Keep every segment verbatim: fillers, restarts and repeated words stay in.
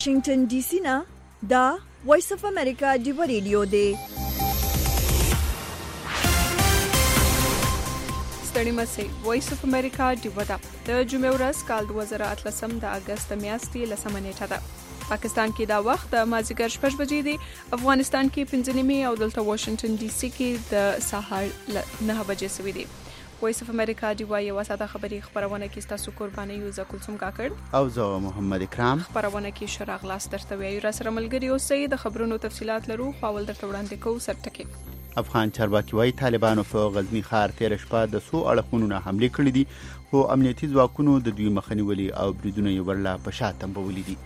واشنگټن ډي سي نه دا وایس اف امریکا دی ریډیو دی. ستړي مسئ وایس اف امریکا دی ودا د جمعې ورځ کال دوه زره اتلسم د اگست میاشتې لسمه نیټه ده. پاکستان کې دا وخت د مازیګر شپږ بجې دی، افغانستان کې پنځه نیمې او دلته واشنگټن ډي سي کې د سهار نه بجې سوي دي. وایس اف امریکا دی وایي وساده خبري خبرونه کې تاسو قرباني یو ز کلثوم کاکړ او زه محمد اکرام خبرونه کې شراغ لاس درته وی را سره ملګری اوسئ. د خبرونو تفصيلات لرو خو اول درته وړاندې کوو سرټکی. افغان چارواکي وايي طالبانو په غزنی ښار تیر شپه د سو اړخونو نه حمله کړې دي، خو امنیتي ځواکونو د دوی مخنیولي او بریدونه یې ورلا په شا تنبولي دي.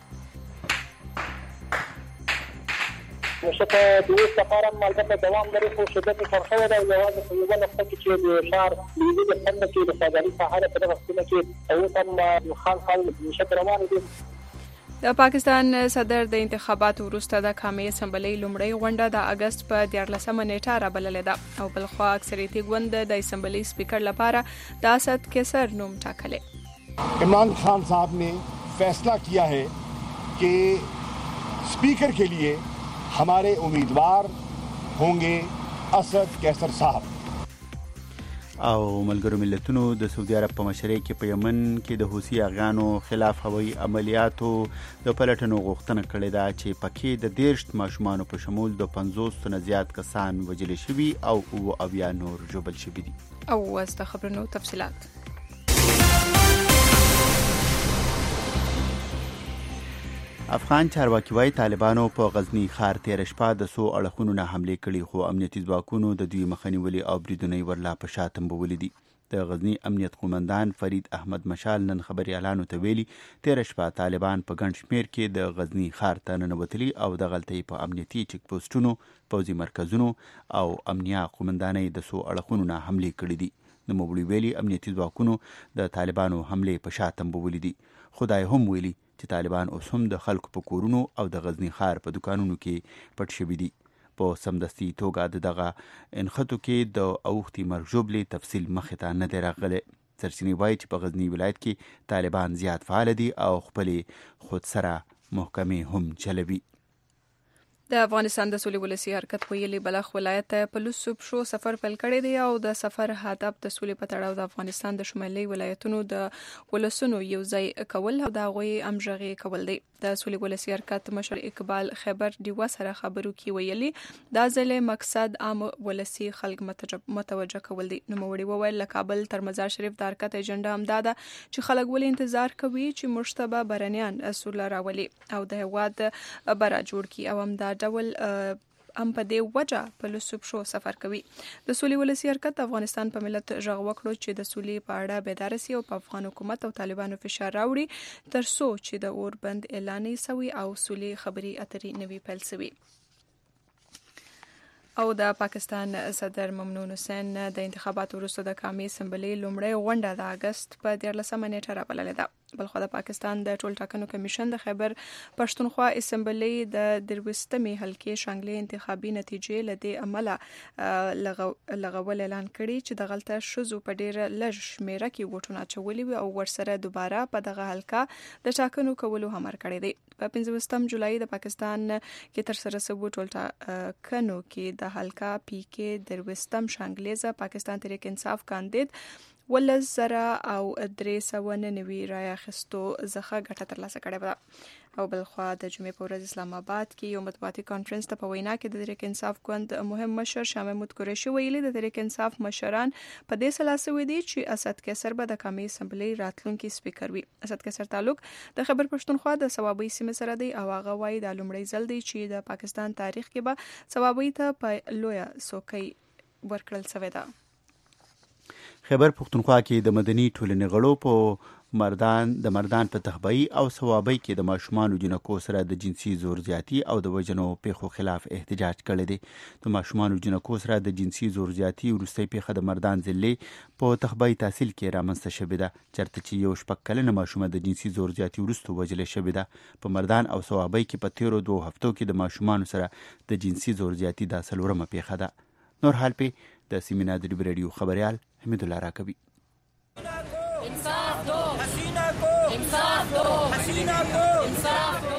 نشه په دې سفر هم البته دوام لري، خو شدت فرخه ده او یوازې په یوه نقطه کې چې د ښار لیدل د څنګه کې د ساده ساحه په وختونو کې او هم خال خال نشه روان دي. د پاکستان صدر د انتخاباتو وروسته د قومي اسمبلی لومړی غونډه د اگست په دیارلسمه نیټه رابللې ده او بلخوا اکثریتي ګوند د اسمبلی سپیکر لپاره د اسد کیسر نوم ټاکلی. عمران خان صاحب نے فیصلہ کیا ہے کہ स्पीकर के लिए हमारे उम्मीदवार होंगे اسد کیسر صاحب. او ملګرو ملتونو د سعودي عرب په مشرۍ کې په یمن کې د حوثي اغیانو خلاف هوایي عملیاتو د پلټنو غوښتنه کړې ده چې پکې د دیرش ماشومانو په شمول د پنځوس نه زیات کسان وژل شوي او اووه اویا نور ژوبل شوي دي. او اوس د خبرونو تفصیلات. افغان چارواکي وايي طالبانو په غزنی ښار تیر شپه د سو اړخونو نه حمله کړې، خو امنیتي ځواکونو د دوی مخنیولي او بریدونه یې ورلا په شا تنبولي دي. د غزنی امنیت قومندان فرید احمد مشال نن خبريالانو ته ویلي تیر شپه طالبان په ګڼ شمېر کې د غزنی ښار ته ننوتلي او د غلطۍ په امنیتي چک پوسټونو، پوځي مرکزونو او امنیه قومندانۍ د سو اړخونو نه حمله کړې دي. نوموړي ویلي امنیتي ځواکونو د طالبانو حمله په شا تنبولي دي. خدای هم ویلي چې طالبان اوس هم د خلکو په کورونو او د غزنی ښار په دکانونو کې پټ شوي دي. په سمدستي توګه د دغه انخطو کې د اوښتي مرګ ژوبلې تفصیل مخې ته نه دی راغلی. سرچینې وایي چې په غزنی ولایت کې طالبان زیات فعال دي او خپلې خودسره محکمې هم چلوي. د افغانستان د سولې ولسی حرکت ویلي بلخ ولایت ته په لوسو شو سفر پیل کړی دی او د سفر هدف د سولې په تړاو د افغانستان د شمالي ولایتونو د ولسونو یو ځای کول او د هغوی امژغي کول دی. د سولې ولسی حرکت مشر اقبال خیبر دیوه سره خبرو کې ویلي دا ځلې مقصد عام ولسی خلک متوجه کول دی. نوموړي وویل له کابل تر مزار شریف د حرکت ایجنډا هم دا ده چې خلک ولې انتظار کوي چې مشتبه برنیان سوله راولي او د هواد برا جوړ کی او هم دا ډول ام په دې وجه په لوسوب شو سفر کوي. د سولې ولسی حرکت افغانستان په ملت ژغ وکړو چې د سولې په اړه بیدار سي او په افغان حکومت او طالبانو فشار راوړي تر څو چې د اوربند اعلان سوي او سولې خبري اترې نوي پیل سوي. او د پاکستان صدر ممنون حسین د انتخاباتو وروسته د قومي اسمبلی لومړی غونډه د اگست په دیارلسمه نیټه رابللې ده. بلخو د پاکستان د ټول ټاکنو کمیشن د خیبر پښتونخوا اسمبلی د دروستمې حلقې شانګلې انتخابي نتیجې لدې عمله لغول اعلان کړي چې د غلطه شوزو په ډیر لږ شمیره کې ووټونه اچولي او ورسره دوباره په دغه حلقه د ټاکنو کولو امر کړی دی. په پنځوستم جولای د پاکستان کې تر سره شوی ټول ټاکنو کې د حلقه پی کې دروستم شانګلیزه پاکستان تحریک انصاف کاندید ولس زره او درې سوه نوي رای اخیستو څخه ګټه ترلاسه کړې ده. او بلخوا د جمعې په ورځ اسلام آباد کې یو مطبوعاتي کانفرنس ته په وینا کې د تحریک انصاف ګوند مهم مشر شاه محمود قریشي ویلي د تحریک انصاف مشران په دې سلا سوي دي چې اسد کیسر به د قومي اسمبلی راتلونکي سپیکر وي. اسد کیسر تعلق د خیبر پښتونخوا د صوابۍ سیمې سره دی او هغه وایي د لومړی ځل دی چې د پاکستان تاریخ کې به صوابۍ ته په لویه څوکۍ ورکړل شوې ده. خیبر پښتونخوا کې د مدني ټولنې غړو په مردان د مردان په تخبایی او ثوابۍ کې د ماشومانو جنکو سره د جنسي زور زیاتی او د وژنو پیښو خلاف احتجاج کړی دی. د ماشومانو جنکو سره د جنسي زور زیاتی وروستۍ پیښه د مردان ضلع په تخبایی تحصیل کې رامنځته شوې ده، چېرته چې یو شپږ کلنه ماشومه د جنسي زور زیاتی وروسته وژلې شوې ده. په مردان او ثوابۍ کې په تیرو دوه هفتو کې د ماشومانو سره د جنسي زور زیاتی دا څلورمه پیښه ده. نور حال په د سیمینار د ریډیو خبريال حمید الله راکبي. انصاف دو حسینہ کو انصاف دو حسینہ کو انصاف دو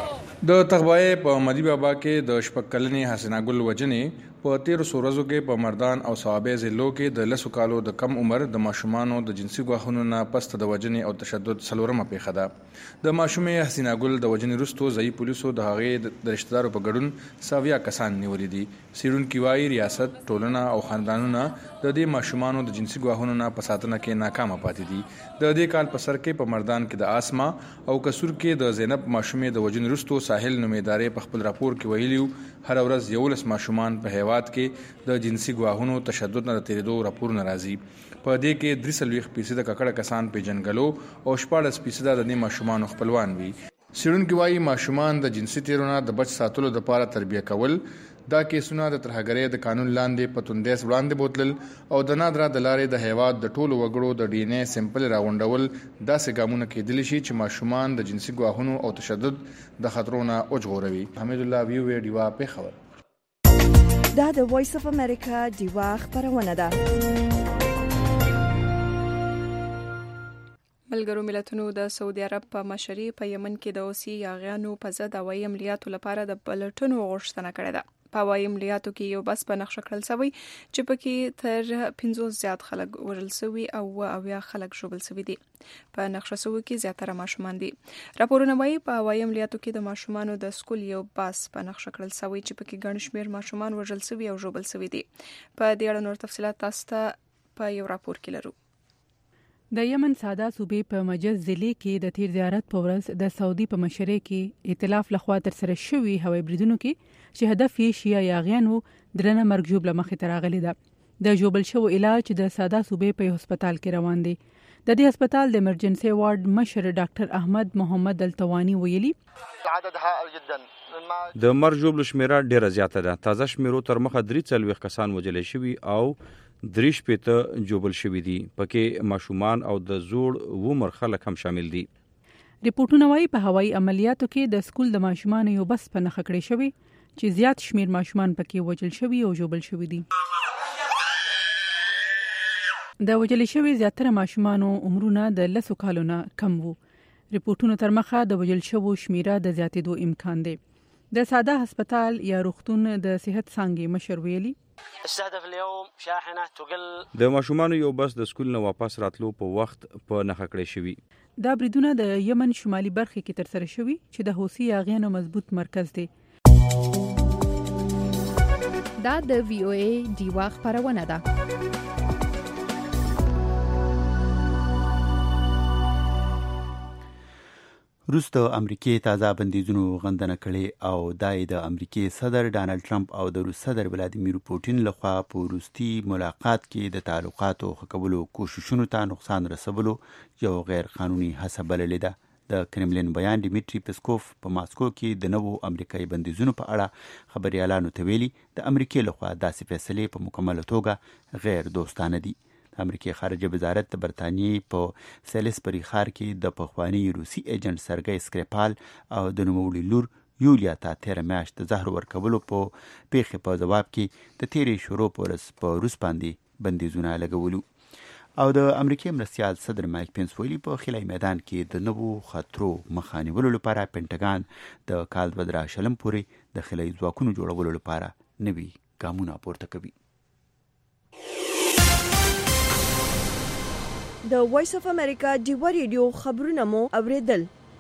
د تغبای په مدی بابا کې د شپږ کلنې حسنا ګل وجنې په تیر سورزو کې په مردان او صوابې ضلعو کې د لسو کالو د کم عمر د ماشومانو د جنسي ګواښونو نه پسته د وجنې او تشدد څلورمه پیښه ده. د ماشومې حسنا ګل د وجنې وروسته ځایي پولیسو د هغې د رشتہ دارو په ګډون ساویا کسان نیولي دي. څېړونکي وایي ریاست، ټولنه او خاندانونه د دې ماشومانو د جنسي ګواښونو نه په ساتنه کې ناکامه پاتې دي. د دې کال په سر کې په مردان کې د آسما او کسور کې د زینب ماشومې د وجنې وروسته ساحل نومیدارې په خپل راپور کې ویلیو هر ورځ یولس ماشومان په هیواد کې د جنسي ګواښونو تشدد نه د تېرېدو راپورونه راځي. په دې کې درې څلوېښت فیصده ککړه کسان پیژنګلو او شپاړس فیصده د دې ماشومانو خپلوان وي. څېړونکي وایي ماشومان د جنسي تېرو نه د بچ ساتلو دپاره تربیه کول، دا کیسونه د ترهګرۍ د قانون لاندې په توندیس وړاندې بوتلل او د نادرا د لارې د هیواد د ټولو وګړو د ډي ان اے سیمپل راغونډول داسې ګامونه کېدلی شي چې ماشومان د جنسي ګواښونو او تشدد د خطرو نه وژغوروي. حمید الله ویو وی ډیوا پیښور. دا د وایس اف امریکا ډیوا خبرونه ده. ملګرو ملتونو د سعودي عرب په مشرۍ په یمن کې د اوسي یاغیانو په ضد هوایي عملیاتو لپاره د بلټنو غوښتنه کړې ده. په هوایي عملیاتو کې یو بس په نقشه کړل شوی چې پکې تر پنځوس زیات خلک وژل شوي او اویا خلک ژوبل شوي دي. په نقشه شوی کې زیاتره ماشومان دي. راپورونه وایي په هوایي عملیاتو کې د ماشومانو د سکول یو بس په نقشه کړل شوی چې پکې ګڼ شمېر ماشومان وژل شوي او ژوبل شوي دي. په دې اړه نور تفصیلات تاسو ته په یو راپور کې لرو. د یمن ساده صوبې په مجز ضلع کې د تیر زیارت په ورځ د سعودي په مشرۍ کې ائتلاف لخوا تر سره شوي هوایي بریدونو کې چې هدف یې شیعه یاغیانو درنه مرګ ژوبله مخې ته راغلی ده. د ژوبل شوو علاج د ساده صوبې په یو هسپتال کې روان دی. د دې هسپتال د ایمرجنسي وارډ مشر ډاکټر احمد محمد التوانی ویلي د مرګ ژوبلو شمیره ډیره زیاته ده. تازه شمیرو تر مخه درې څلوېښت کسان وژل شوي او درې شپېته جوبل شوي دي. پکې ماشومان او د زوړ عمر خلک هم شامل دي. ریپورتونه وایي په هوایي عملیاتو کې د سکول د ماشومانو یو بس په نښه کړی شوی چې زیات شمیر ماشومان پکې وژل شوي او جوبل شوي دي. د وژل شوي زیاتره ماشومانو عمرونه د لسو کالو نه کم وو. ریپورتونو تر مخه د وژل شوو شمیره د زیاتېدو امکان دی. د ساده هسپتال یا روغتون د صحت څانګې مشر ویلي د ماشومانو یو بس د سکول نه واپس راتلو په وخت په نښه کړی شوی. دا بریدونه د یمن شمالي برخه کې تر سره شوي چې د حوثي یاغیانو مضبوط مرکز دی. دا د وی او ای ډیوا خبرونه ده. روس د امریکای تازه بندیزونو غندنه کړې او دای د امریکای صدر ډانلډ ټرمپ او د روس صدر ولادیمیر پوتین لخوا په وروستي ملاقات کې د تعلقاتو ښه کولو کوششونو ته نقصان رسولو یو غیر قانوني هڅه بللې ده. د کرملین بیان ډیمیټري پسکوف په ماسکو کې د نوو امریکایي بندیزونو په اړه خبريالانو ته ویلي د امریکای لخوا داسې فیصلې په مکمله توګه غیر دوستانه دي. د امریکای خارجه وزارت د برتانیې په سیلسبري ښار کې د پخواني روسي ایجنټ سرګی سکریپال او د نوموړي لور یولیا ته تېره میاشت د زهر ورکولو په پیښې په ځواب کې د تیرې شروع په ورځ په روس باندې بندیزونه لګولو. او د امریکای مرستیال صدر مایک پینس ویلي په خلای میدان کې د نوو خطرو مخه نیولو لپاره پینټاګان د کال دوه زره شلم پورې د خلای ځواکونو جوړولو لپاره نوي ګامونه پورته کوي. د وایس اف امریکا ډیوا ریډیو خبرونه مو اوریدل.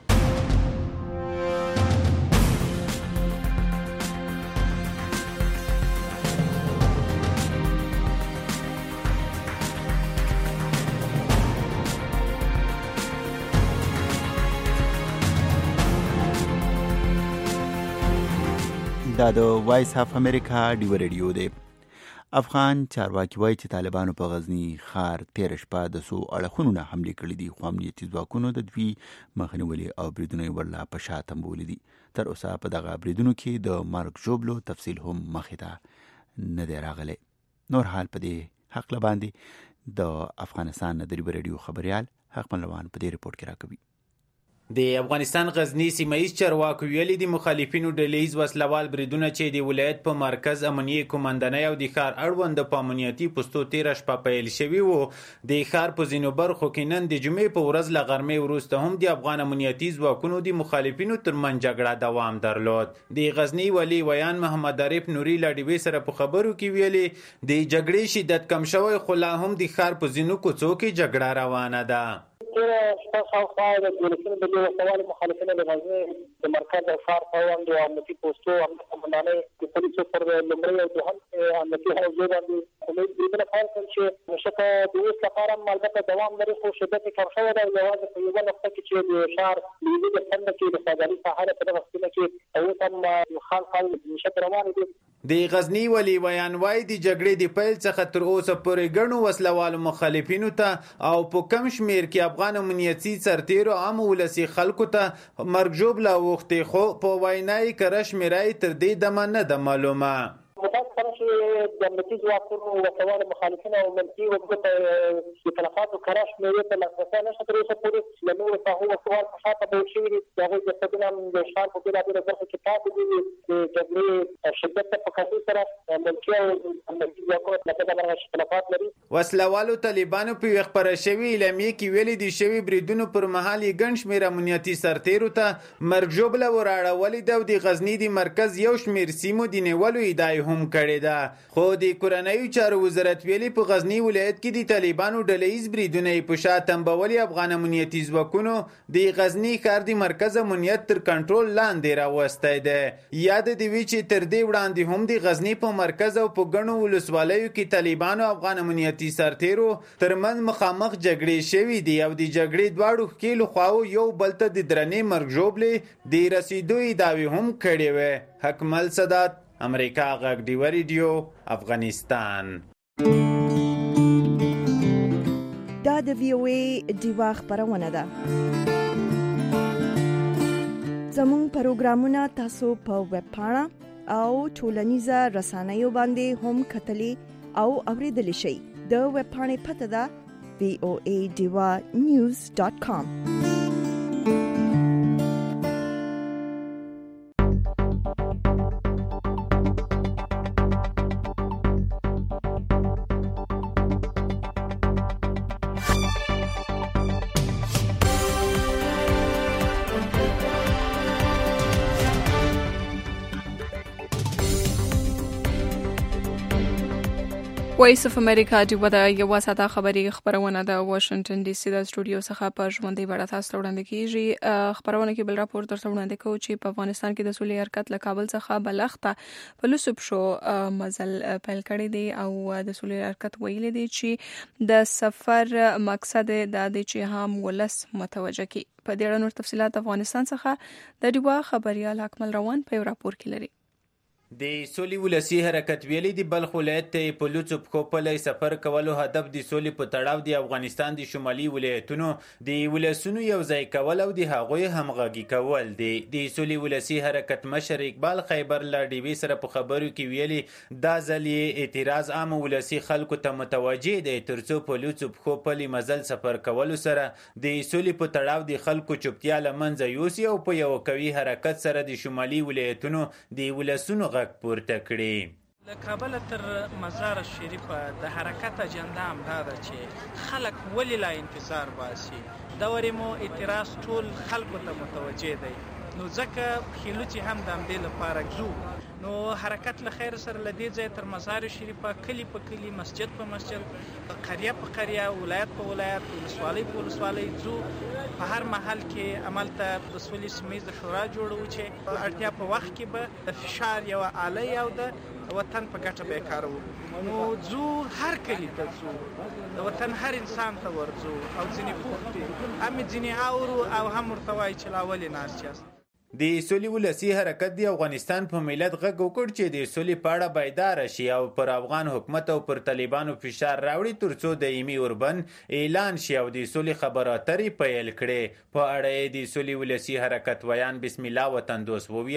دا د وایس اف امریکا ډیوا ریډیو دی. افغان چارواکي وایي چې طالبانو په غزني ښار تېره شپه د څو اړخونو نه حملې کړې دي خو امنیتي ځواکونو د دوی مخه نیولې او بریدونه یې ورلا په شا تمبولي دي. تر اوسه په دغه بریدونو کې د مرګ ژوبلو تفصیل هم مخې ته نه دی راغلی. نور حال په دې حق باندې د افغانستان د ریډیو خبريال حق ملوان په دې ریپورت کې راکوي. د افغانستان غزنی سیمایي چارواکو ویلي د مخالفینو ډلهیز وسلوال بریدونه چې د ولایت په مرکز امنیه کمانډنۍ او د ښار اړوند په امنیتي پوستو تیره شپه پیل شوي وو. د ښار په ځینو برخو کې نن د جمعې په ورځ له غرمې وروسته هم د افغان امنیتي ځواکونو د مخالفینو ترمنځ جګړه دوام درلود. د غزنی والي ویان محمد عارف نوري له ډیوې سره په خبرو کې ویلي د جګړې شدت کم شوی خو لا هم د ښار په ځینو کوڅو کې جګړه روانه ده. تیره شپه شاوخوا د دولتونو د وسوالو مخالفینو د غزني د مرکز او ښار په اړوند د امنیتي پوستو امنیت کمانډانۍ د پولیسو پر لومړۍ او دوهم امنیتي حوزې باندې امید بریدونه پیل کړل چې نشته د اوس لپاره هم البته دوام لري خو شدت یې کم شوی دی. یوازې په یوه نقطه کې چې د ښار لویدي د څنډه کې د سوداګري ساحه په دغه وختونو کې اوس هم خال خال نشت روانې دي. د غزنی والي ویان وایي د جګړې د پیل څخه تر اوسه پورې ګڼو وسلوالو مخالفینو ته او په کم شمیر کې افغان امنیتي سرتیرو عام ولسي خلکو ته مرګ ژوبله اوښتې خو په وینا یې کره شمېره یې تر دې دمه نه ده معلومه. متاسفانه چې د امنیتي ځواکونو وسوالو مخالفینو او ملکي وګړو ته د تلفاتو کره شمېرې ته لاسرسی نشته تر اوسه پورې. له نورو ساحو وسوال په شاته بیل شوي دي. د هغوی جسدونه هم د ښار په بېلابېلو برخو کې پاتې دي. د جګړې شدت ته په کتو سره ملکي او امنیتي ځواکونه له بده مرغه اختلافات لري. وسلوالو طالبانو په یوې خپره شوې اعلامیې کې ویلي د شوي بریدونو پر مهال یې ګڼ شمېر امنیتي سرتیرو ته مرګ ژوبله وراړولې ده او د غزني د مرکز یو شمېر سیمو د نیولو ادعا هم کړې ده. خو د کورنیو چارو وزارت ویلي په غزني ولایت کې د طالبانو ډلهیز بریدونه یې په شا تنبولي افغان امنیتي ځواکونو د غزني ښار د مرکز امنیت تر کنټرول لاندې راوستی دی. یاد دې وي چې تر دې وړاندې هم د غزني په مرکز او په ګڼو ولسوالیو کې طالبانو افغان امنیتي سرتیرو ترمنځ مخامخ جګړې شوي دي او د جګړې دواړو ښکېلو خواو یو بل ته د درنې مرګ ژوبلې د رسیدو ادعاوې هم کړې وې. حکمل سادات، امریکا غږ ډیوه ریډیو، افغانستان. دا د وی او ای ډیوه خبرونه ده. زموږ پروګرامونه تاسو په ویب پاڼه او ټولنیزه رسنیو باندې هم کتلی او اوریدلی شئ. د ویب پاڼې پته ده وی او ای ډیوه نیوز ډاټ کام. وایس اف امریکا ډیوه د یو ساده خبري خبرونه د واشنگټن ډي سي د سټوډیو څخه په ژوندۍ بڼه تاسو ته وړاندې کیږي. خبرونه کې بل راپور درته وړاندې کوو چې په افغانستان کې د سولې حرکت له کابل څخه بلخته په لوسب شو مزل پیل کړی دی او د سولې حرکت ویلي دی چې د سفر مقصد د دې چې هم ولس متوجه کی. په دې اړه نور تفصيلات افغانستان څخه د ډیوه خبريال اکمل روان په راپور کې لري. د سولې ولسی حرکت ویلي د بلخ ولایت ته په لوڅو پښو پلی سفر کولو هدف د سولې په تړاو د افغانستان د شمالي ولایتونو د ولسونو یو ځای کول او د هغوی همغږي کول دی. د سولې ولسی حرکت مشر اقبال خیبر له ډیوي سره په خبرو کې ویلي دا ځل یې اعتراض عام ولسی خلکو ته متوجه دی ترڅو په لوڅو پښو پلی مزل سفر کولو سره د سولې په تړاو د خلکو چوپتیا له منځه یوسي او په یو قوي حرکت سره د شمالي ولایتونو د ولسونو غږ پورته کړي. له کابل تر مزار شریف د حرکت اجنډا هم دا ده چې خلک ولې لا انتظار باسي. دا ورې مو اعتراض ټول خلکو ته متوجه دی نو ځکه خېلوچې هم د همدې لپاره ځو. نو حرکت له خیر سره له دې ځای تر مزار شریف کلی په کلی مسجد په مسجد قریه په قریه ولایت په ولایت ولسوالۍ په ولسوالۍ ځو. په هر محل کې عمل ته د سولې سیمه د شورا جوړو چې په اړتیا په وخت کې به د فشار یو آله او د وطن په ګټه به کارو. نو ځو هر کلی ته ځو د وطن هر انسان ته ورځو او ځینې پوښتنې هم ځینې اورو او هم ورته وایي چې لا ولې ناست یاست. د سولې ولسی حرکت د افغانستان په ملت غږ وکړ چې د سولې په اړه بیدار شي او پر افغان حکومت او پر طالبانو فشار راوړي ترڅو دایمي اوربند اعلان شي او د سولې خبرو اترې پیل کړي. په اړه د سولې ولسی حرکت ویان بسم الله وطن دوست وویل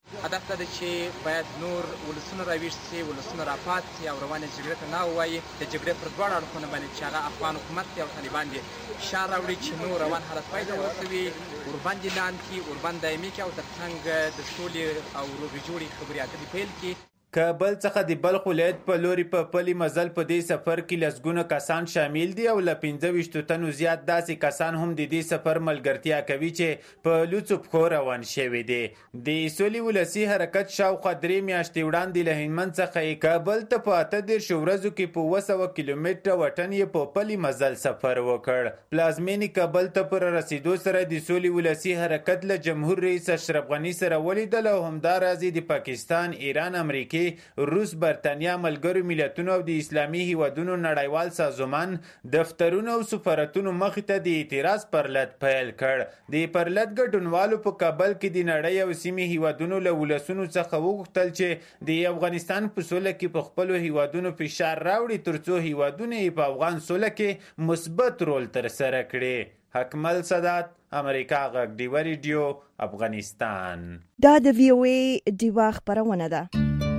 هدف دا چې باید نور ولسونه راویښ شي، ولسونه راپات شي او روانې جګړې ته نه ووایي. د جګړې پر دواړو اړخونو باندې چې هغه افغان حکومت دی او طالبان دي فشار راوړي چې نور روان حالت پای ته ورسوي، ورباندې اعلان کړي، ورباندې دایمي کړي او ترڅنګ د سولې او روغې جوړې خبرې اترې پیل کړي. کابل څخه د بلخ ولایت په لوري په پلي مزل په دې سفر کې لسګونه کسان شامل دي او له پنځه ویشتو تنو زیات داسې کسان هم د دې سفر ملګرتیا کوي چې په لوڅو پښو روان شوي دي. د سولې ولسي حرکت شاوخوا درې میاشتې وړاندې له هلمند څخه کابل ته په اته دېرشو ورځو کې په اوه سوه کیلومتره وټن یې په پلي مزل سفر وکړ. پلازمینې کابل ته پر رسیدو سره د سولې ولسي حرکت له جمهور رئیس اشرف غني سره ولیدل او همداراز د پاکستان، ایران، امریکې، روس، برتانیا، ملګرو ملتونو او د اسلامي هیوادونو نړیوال سازمان دفترونو او سفارتونو مخې ته د اعتراض پرلط پیل کړ. د پرلط ګډونوالو په کابل کې د نړۍ او سیمې هیوادونو له ولسونو څخه وغوښتل چې د افغانستان په سوله کې په خپلو هیوادونو فشار راوړي ترڅو هیوادونه یې په افغان سوله کې مثبت رول ترسره کړي. حکمل سادات، امریکا غږ ډیوه ریډیو، افغانستان. دا د وی او ای ډیوه خبرونه ده.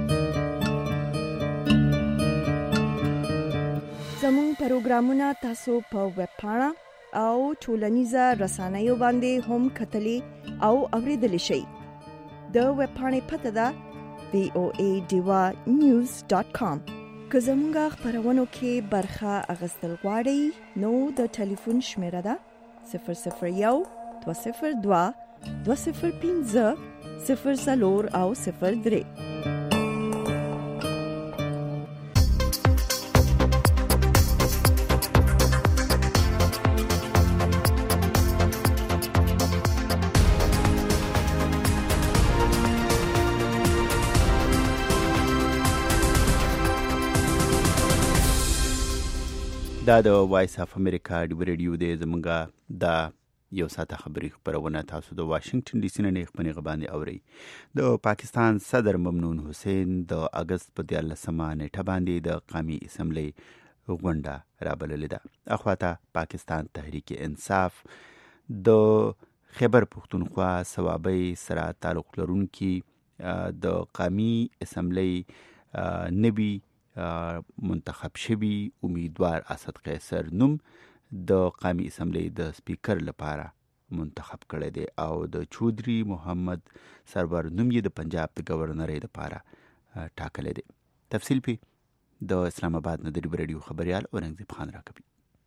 زموږ پروګرامونه تاسو په ویب پاڼه او ټولنیزه رسنیو باندې هم کتلی او اوریدلی شئ. د ویب پاڼې پته ده وی او ای ډیوه نیوز ډاټ کام. که زموږ خبرونو کې برخه اخیستل غواړئ نو د ټلیفون شمیره ده صفر صفر یو دوه صفر دوه دوه صفر پنځه صفر څلور او صفر درې. دا د وایس اف امریکا ډیوه ریډیو دی. زمونږه دا یو ساعته خبري خبرونه تاسو د واشنگټن ډي سي نه خبري غباندې اوري. د پاکستان صدر ممنون حسین د اگست په دیارلسمه نیټه باندې د قومي اسمبلی غونډه رابللې ده. اخواته پاکستان تحریک انصاف د خیبر پختونخوا صوابۍ سره تعلق لرونکي د قومي اسمبلی نبی منتخب شوی امیدوار اسد قیصر نوم د قومي اسمبلی د سپیکر لپاره منتخب کړی دی او د چودري محمد سرور نوم یې د پنجاب د گورنر لپاره ټاکلی دی. تفصیل په د اسلام آباد نه د ریډیو خبريال اورنګزیب خان راکوي.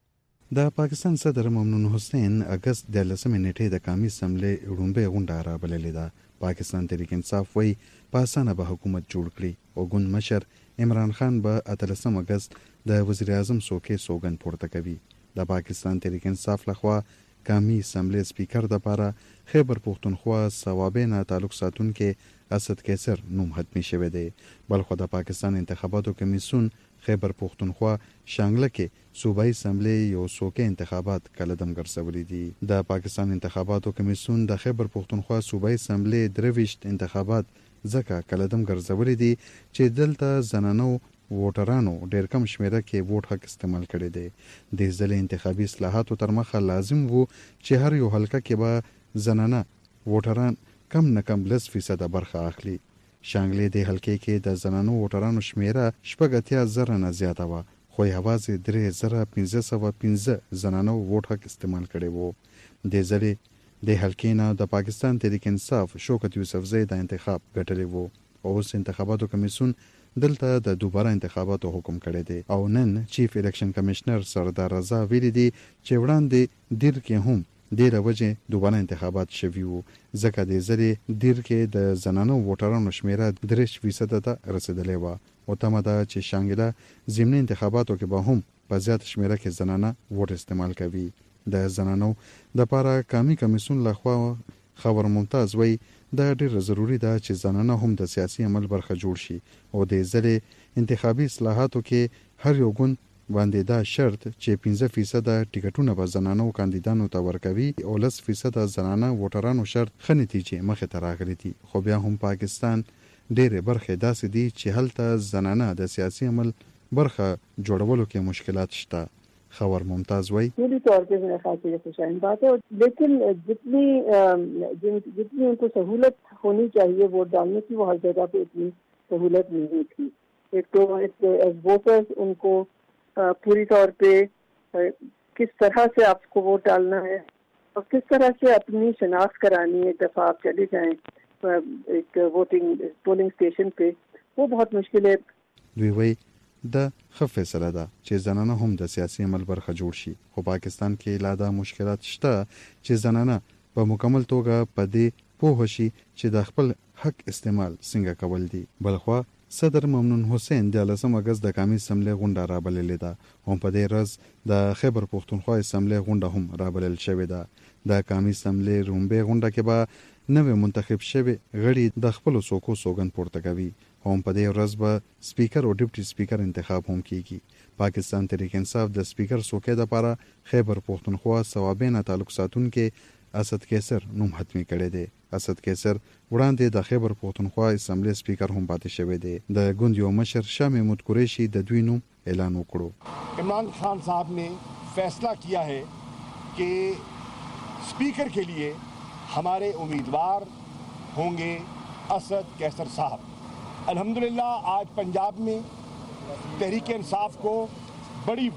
د پاکستان صدر ممنون حسین اگست د لسمې نیټې د قومي اسمبلی وړومبۍ غونډه رابللې ده. پاکستان تحریک انصاف وایي په اسانه به حکومت جوړ کړي او ګوند مشر عمران خان به اتلسم اگست د وزیر اعظم څوکۍ سوګند پورته کوي. د پاکستان تحریک انصاف لخوا قومي اسمبلی سپیکر د پاره خیبر پختونخوا صوابۍ نه تعلق ساتونکي اسد قیصر نوم حتمی شوی دی. بلخو د پاکستان انتخاباتو کمیسیون خیبر پختونخوا شانګله کې صوبایي اسمبلی یو څوکۍ انتخابات کلدم ګرځولي دي. د پاکستان انتخاباتو کمیسیون د خیبر پختونخوا صوبایي اسمبلی درویشت انتخابات ځکه کلدم ګرځولي دي چې دلته زنانو ووټرانو ډېر کم شمیره کې ووټ حق استعمال کړی دی. د ځلې انتخابي اصلاحاتو تر مخه لازم وو چې هر یو حلقه کې به زنانه ووټران کم نه کم لس فیصد برخه اخلي. شانګلې د حلقې کې د زنانو ووټرانو شمیره شپږ اتیا زره نه زیاته وه خو یوازې درې زره پنځه سوه پنځه زنانو ووټ حق استعمال کړی وو. د ځلې د حلقې نه د پاکستان تحریک انصاف شوکت یوسفزۍ د انتخاب ګټلی وو. اوس انتخاباتو کمیسیون دلته د دوباره انتخاباتو حکم کړی دی او نن چیف الیکشن کمشنر سردار رضا ویلي دي چې وړاندې دیر کې هم ډیره وجه دوباره انتخابات شوي وو ځکه د ځلې دیر کې د زنانو ووټرانو شمیره درې فیصد ته رسیدلې وه او تمه ده چې شانګله ضمني انتخاباتو کې به هم په زیات شمیره کې زنانه ووټ استعمال کوي. د زنانو د پاره قومي کمیسیون لخوا خبر ممتاز وی دا ډیره ضروری ده چې زنانه هم د سیاسي عمل برخه جوړ شي او د ځلې انتخابي اصلاحاتو کې هر یو ګوند باندې دا شرط چې پنځه فیصد ټیکټونه به زنانو کاندیدانو ته ورکوي او لس فیصد زنانه ووټرانو شرط ښه نتیجې مخې ته راغلي دي. خو بیا هم پاکستان ډېرې برخې داسې دي چې هلته زنانه د سیاسي عمل برخه جوړولو کې مشکلات شته. खबर मुमताज वही पूरी तौर पे मेरे ख्याल से खुशाइन बात है, लेकिन जितनी जितनी उनको सहूलत होनी चाहिए वोट डालने की, वो हर जगह पे इतनी सहूलत नहीं थी। एक तो एज वोटर्स उनको पूरी तौर पे किस तरह से आपको वोट डालना है और किस तरह से अपनी शनाख्त करानी है, एक दफ़ा आप चले जाएं एक वोटिंग पोलिंग स्टेशन पे, वो बहुत मुश्किल है। دوی وی د خفه سره ده چې زنانه هم د سیاسي عمل برخه جوړ شي، خو پاکستان کې لا دا مشکلات شته چې زنانه په مکمل توګه په دې پوه شي چې د خپل حق استعمال څنګه کول دي. بلخوا صدر ممنون حسین د لسم اگست د قومي اسمبلی غونډه رابللې ده، هم په دې ورځ د خیبر پښتونخوا اسمبلی غونډه هم رابلل شوې ده. د قومي اسمبلی رومبه غونډه کې به نوې منتخب شوی غړي د خپل سوکو سوګن پورته کوي. هم په دې ورځ به سپیکر او ډیپټي سپیکر انتخاب هم کیږي. پاکستان تحریک انصاف د سپیکر سوکې د لپاره خیبر پښتونخوا صوابینه تعلق ساتونکو اسد کیسر نوم حتمی کړی دی. اسد کیسر وړاندې د خیبر پښتونخوا اسمبلی سپیکر هم پاتې شوی دی. د ګوند یو مشر شاه محمود قریشي د دوی نوم اعلان وکړو. عمران خان صاحب ने फैसला किया है कि स्पीकर के लिए हमारे उम्मीदवार होंगे असद कैसर साहब। अल्हम्दुलिल्लाह आज पंजाब में तहरीक इंसाफ को बड़ी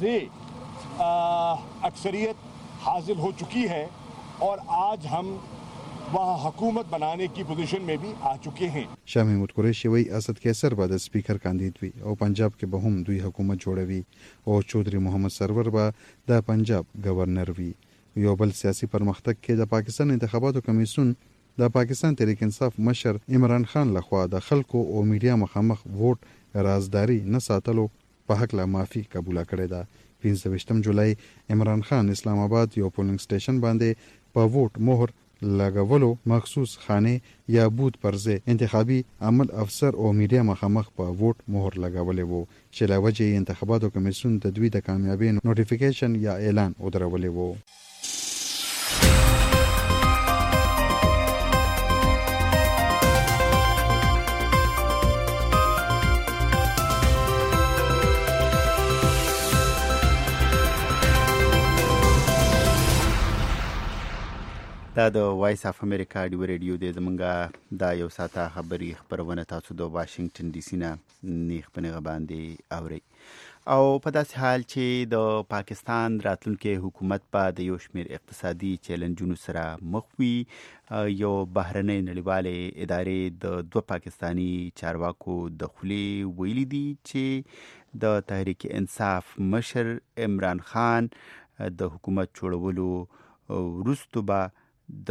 वाज़ेह अक्सरियत हासिल हो चुकी है और आज हम वहाँ हुकूमत बनाने की पोजीशन में भी आ चुके हैं. शाह महमूद कुरैशी वही असद कैसर बाद स्पीकर कांदिद हुई और पंजाब के बहुम दुई हुकूमत जोड़वी और चौधरी मोहम्मद सरवर बा द पंजाब गवर्नर वी. यो बल सियासी परमख्तक के द पाकिस्तान इंतखाबातों commission د پاکستان تحریک انصاف مشر عمران خان لخوا د خلکو او میډیا مخامخ ووټ رازداری نه ساتلو په حق لا معافي قبول کړې ده. پنځه جولای عمران خان اسلام آباد یو پولینګ سټیشن باندې په ووټ مهر لګولو مخصوص خانه یا بوت پرځه انتخابي عمل افسر او میډیا مخامخ په ووټ مهر لګولې وو چې لا وجه انتخاباتو کمیسیون د دوی د کامیابی نوټیفیکیشن یا اعلان ودرولې وو. دا د وایس اف امریکا دی ریډیو د زمونږه دا یو ساته خبري خبرونه تاسو د واشنگټن ډي سي نه نیخ پنغه باندې اوري. او په داسې حال چې د پاکستان راتلونکي حکومت په د یو شمیر اقتصادي چیلنجونو سره مخ وي، یو بهرنۍ نړیوالې ادارې د دوه پاکستانی چارواکو د خولي ویلي دي چې د تحریک انصاف مشر عمران خان د حکومت جوړولو وروسته به د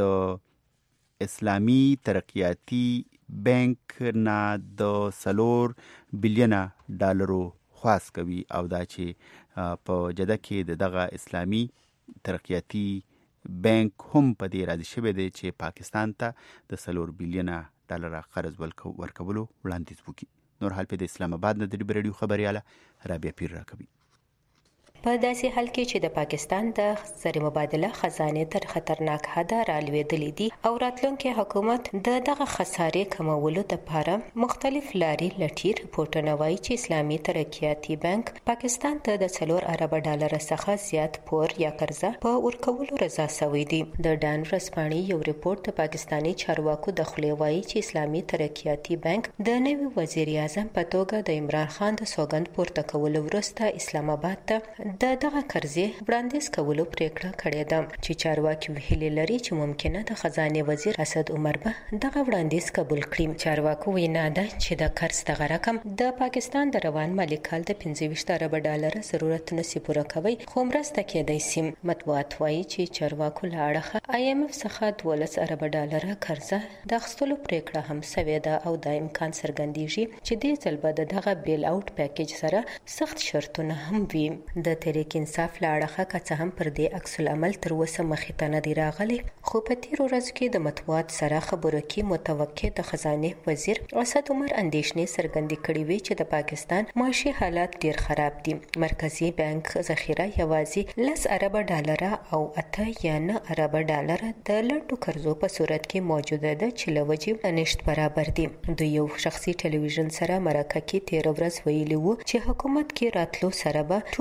اسلامی ترقیاتی بانک نه د سلور بلیونه ډالرو خواست کوي او دا چې په جده کې د دغه اسلامی ترقیاتی بانک هم په دې راضي شوی دی چې پاکستان ته د سلور بلیونه ډالر قرض ورکولو وړاندیز وکړي. نور حال په د اسلام آباد نه د ریډیو خبرياله رابعه پیر راکوي. په داسې حال کې چې د پاکستان د زر مبادله خزانه تر خطرناک حده رالوېدلې دي او راتلونکي حکومت د دغه خسارې کمولو لپاره مختلف لارې لټي. رپورټونه وایي چې اسلامي ترقیاتي بانک پاکستان ته د څلور ارب ډالر څخه زیات پور یا قرضه په ورکولو رضا شوی دی. د ډان رسپاني یو رپورت د پاکستانی چارواکو د خولې وایي چې اسلامي ترقیاتي بانک د نوي وزیر اعظم په توګه د عمران خان د سوګند پورته کولو وروسته اسلام آباد ته د دغه قرضې وړاندیز کولو پریکړه کړې ده چې چارواکي ویلي لري چې ممکنه د خزانه وزیر اسد عمر به دغه وړاندیز قبول کړي. چارواکو وینا ده چې د قرض دغه رقم د پاکستان د روان مالی کال د پنځه ارب ډالر ضرورت نسی پوره کوي، خو مرسته کېدای شي. مطبوعات وایي چې چارواکو له اړخه آی ایم اف څخه دولس ارب ډالر قرضه د اخیستلو پریکړه هم شوې ده او د امکان څرګندېږي چې دې ځل به دغه بیل اوټ پیکیج سره سخت شرطونه هم وي. د تحریک انصاف لاړه که هم پر دې عکس العمل تر اوسه مخې ته نه دی راغلی، خو په تیرو ورځو کې د مطبوعات سره خبرو کې متوقع د خزانه وزیر اسد عمر اندېښنې څرګندې کړې وې چې د پاکستان معاشي حالات ډیر خراب دي. مرکزی بانک ذخیره یوازې لس ارب ډالر او اته یا نه ارب ډالر د لړو قرضو په صورت کې موجوده ده چې لوجې نشټ برابر دي. د یو شخصي ټلویزیون سره مرکه کې تیر ورځ ویلي وو چې حکومت کې راتلو سره به ټول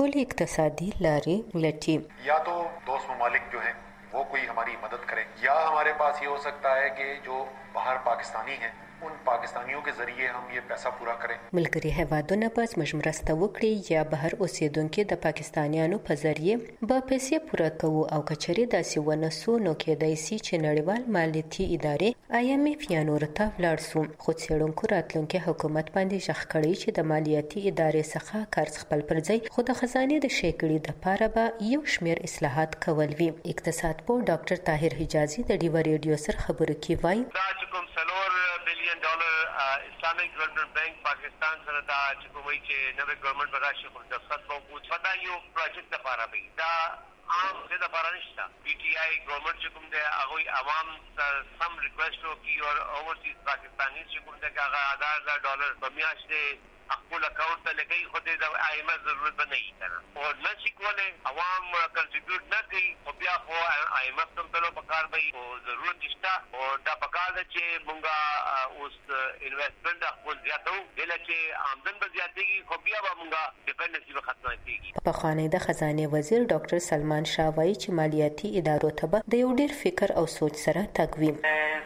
اقتصادي لارې لټي. یا تو دوست ممالک جو ہیں وہ کوئی ہماری مدد کریں یا ہمارے پاس یہ ہو سکتا ہے کہ جو باہر پاکستانی ہیں ان پاکستانیوں کے ذریعے ہم یہ پیسہ پورا کریں. ملګري هیوادونه به زموږ مرسته وکړي یا بهر اوسیدونکو د پاکستانیانو په ذریعه به پیسې پوره کوو او کچري داسې ونه سو نو کېدای شي چې نړیوال مالیاتي ادارې آی ایم ایف یا نور ته ولاړ سو. خو څېړونکو راتلونکي حکومت باندې ژغ کړی چې د مالیاتي ادارې څخه قرض خپل پر ځای خو د خزانې د شیکړې د پاره به یو شمېر اصلاحات کول وي. اقتصاد پوه ډاکټر طاهر حجازي د ډیوا ریډیو سره خبرو کې وایي بلین ډالر اسلامیک ډیولپمنٹ بینک پاکستان سره دا چې کومي چې نوې ګورنمنت براشي خو د خط موجود پدا یو پروجیکټ لپاره به دا عام څه د لپاره نشته. پی ټی آی ګورنمنت چې کوم دی هغه عوام سم ریکویسټ وکړي او اوورسیز پاکستانی چې کوم دی هغه هزار ډالر په میاشت خپل اکاونټ ته لګي خو د آی ایم ایف ضرورت به نه وي کنه او نشي کولای عوام کنټریبیوټ نه کوي خو بیا خو آی ایم ایف ته تلو پکار وي او ضرورت نشته او دا پکار ده چې مونږه اوس انویسټمنټ خپل زیاتو دله چې آمدن به زیاتېږي خو بیا به مونږه ډیپندنسي به ختمه کېږي. په خانه د خزانه وزیر ډاکټر سلمان شاه وایي چې مالیاتي ادارو ته به د یو ډیر فکر او سوچ سره تقویم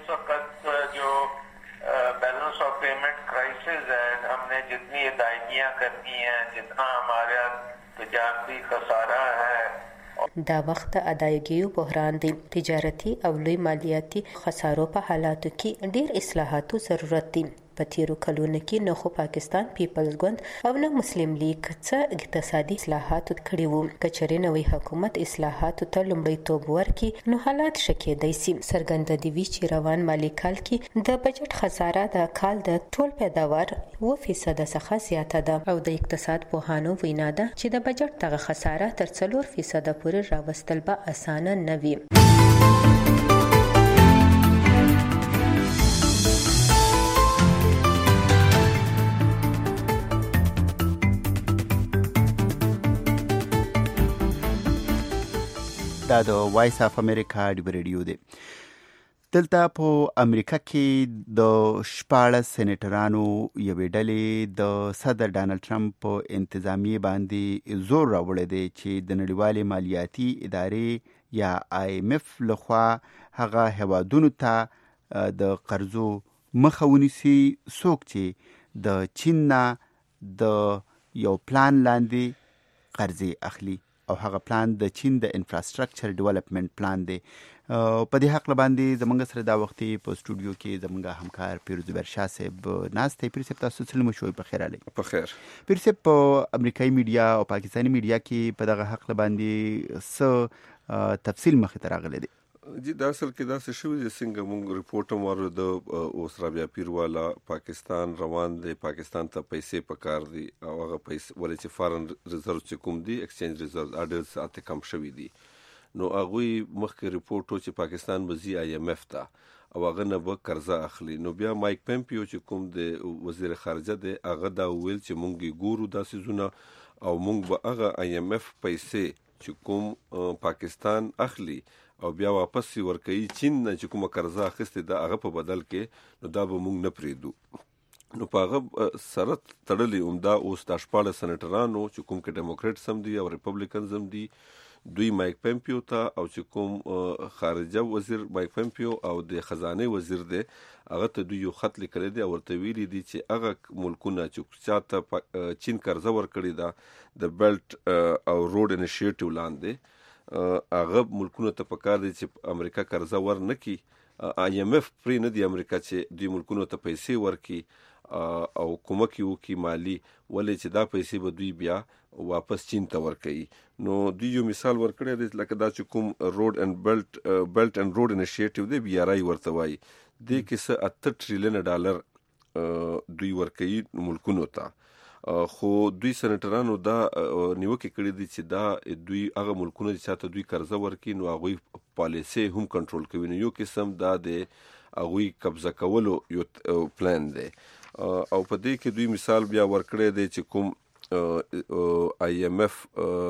balance of payment crisis है. हमने जितनी अदायगियां करनी हैं जितना हमारा तजारती खसारा है دا وخت د ادایګیو بحران دی. تجارتي او لوی مالیاتي خسارو په حالاتو کې ډیر اصلاحاتو ضرورت دی. په تیرو کلونو کې نه خو پاکستان پیپلز ګوند او نه مسلم لیگ څخه اقتصادي اصلاحات کړي وو. کچري نوې حکومت اصلاحاتو ته لومړیتوب ورکړي نو حالات ښه کېدای شي. څرګنده دی چې روان مالي کال کې د بجټ خساره د کال د ټول پیداوار اوه فیصد څخه زیاته ده او د اقتصاد پوهانو وینا ده چې د بجټ دغه خساره تر څلور فیصد پورې راوستل به اسانه نه وي. دا د وایس اف امریکا ډیو ریډیو دی. دلته په امریکا کې د شپاړس سېنیټرانو یوې ډلې د صدر ډانلډ ټرمپ په انتظامیه باندې زور راوړی دی چې د نړیوالې مالیاتي ادارې یا آی ایم ایف لخوا هغه هیوادونو ته د قرضو مخه ونیسي څوک چې د چین نه د یو پلان لاندې قرضې اخلي او هغه پلان د چین د انفراستراکچر ډیولپمنٹ پلان دی. په دې حق باندې زمونږ سره دا وخت په سټوډیو کې زمونږ همکار پیروز برشا صاحب ناشته. پیروز صاحب تاسو سلام شوي په خیر علي. په خیر. پیروز صاحب په امریکایي میډیا او پاکستاني میډیا کې په دغه حق باندې څه تفصیل مخې ته راغلی دی؟ جی دا اصل کې دا څه شو چې څنګه موږ رپورټ مورو د اوس رابعه پیروالا پاکستان روان دی، پاکستان ته پیسې پکار دي او هغه پیسې ولې چې فارن ریزرو چې کوم دي ایکسچینج ریزرو اډر ساته کم شوی دي نو هغه مخکې رپورټ چې پاکستان بزی آی ایم ایف ته او هغه نه به قرضه اخلي. نو بیا مایک پمپیو چې کوم د وزیر خارجه دی هغه دا ویل چې موږ ګورو دا سيزونه او موږ به هغه آی ایم ایف پیسې چې کوم پاکستان اخلي او بیا واپس ورکوي چین نه چې کومه قرضه اخیستې ده هغه په بدل کې نو دا به موږ نه پرېږدو. نو په هغه سره تړلې عمده اوس د شپاړس سېنیټرانو چې کوم کې ډیموکریټس هم دي او ریپبلیکنز هم دي دوی مایک پمپیو ته او چې کوم خارجه وزیر مایک پمپیو او د خزانه وزیر دی هغه ته دوی یو خط لیکلی دی او ورته ویلي دي چې هغه ملکونه چې چاته چین قرضه ورکړې ده د بیلټ او روډ انیشیټیو لاندې هغه ملکونو ته پکار دي چې امریکا قرضه ور نه کی آی ایم ایف پرې نه دی امریکا چې دوی ملکونو ته پیسې ورکي او کومک یو کی مالی ولې چې دا پیسې به دوی بیا واپس چین ته ورکوي. نو دوی یو مثال ورکړی دی لکه دا چې کوم روډ اینڈ بیلټ بیلټ اینڈ روډ انیشیټیو دی بی آر آی ورته وایي دې کې څه اته ټریلیون ډالر دوی ورکوي ملکونو ته. خو دوی سېنیټرانو دا نیوکه کړې دي چې دا دوی هغه ملکونه چې چاته دوی قرضه ورکړي نو هغوی پالیسي هم کنټرول کوي. نو یو قسم دا د هغوی قبضه کولو یو پلان دی او په دې کې دوی مثال بیا ورکړی دی چې کوم آی ایم ایف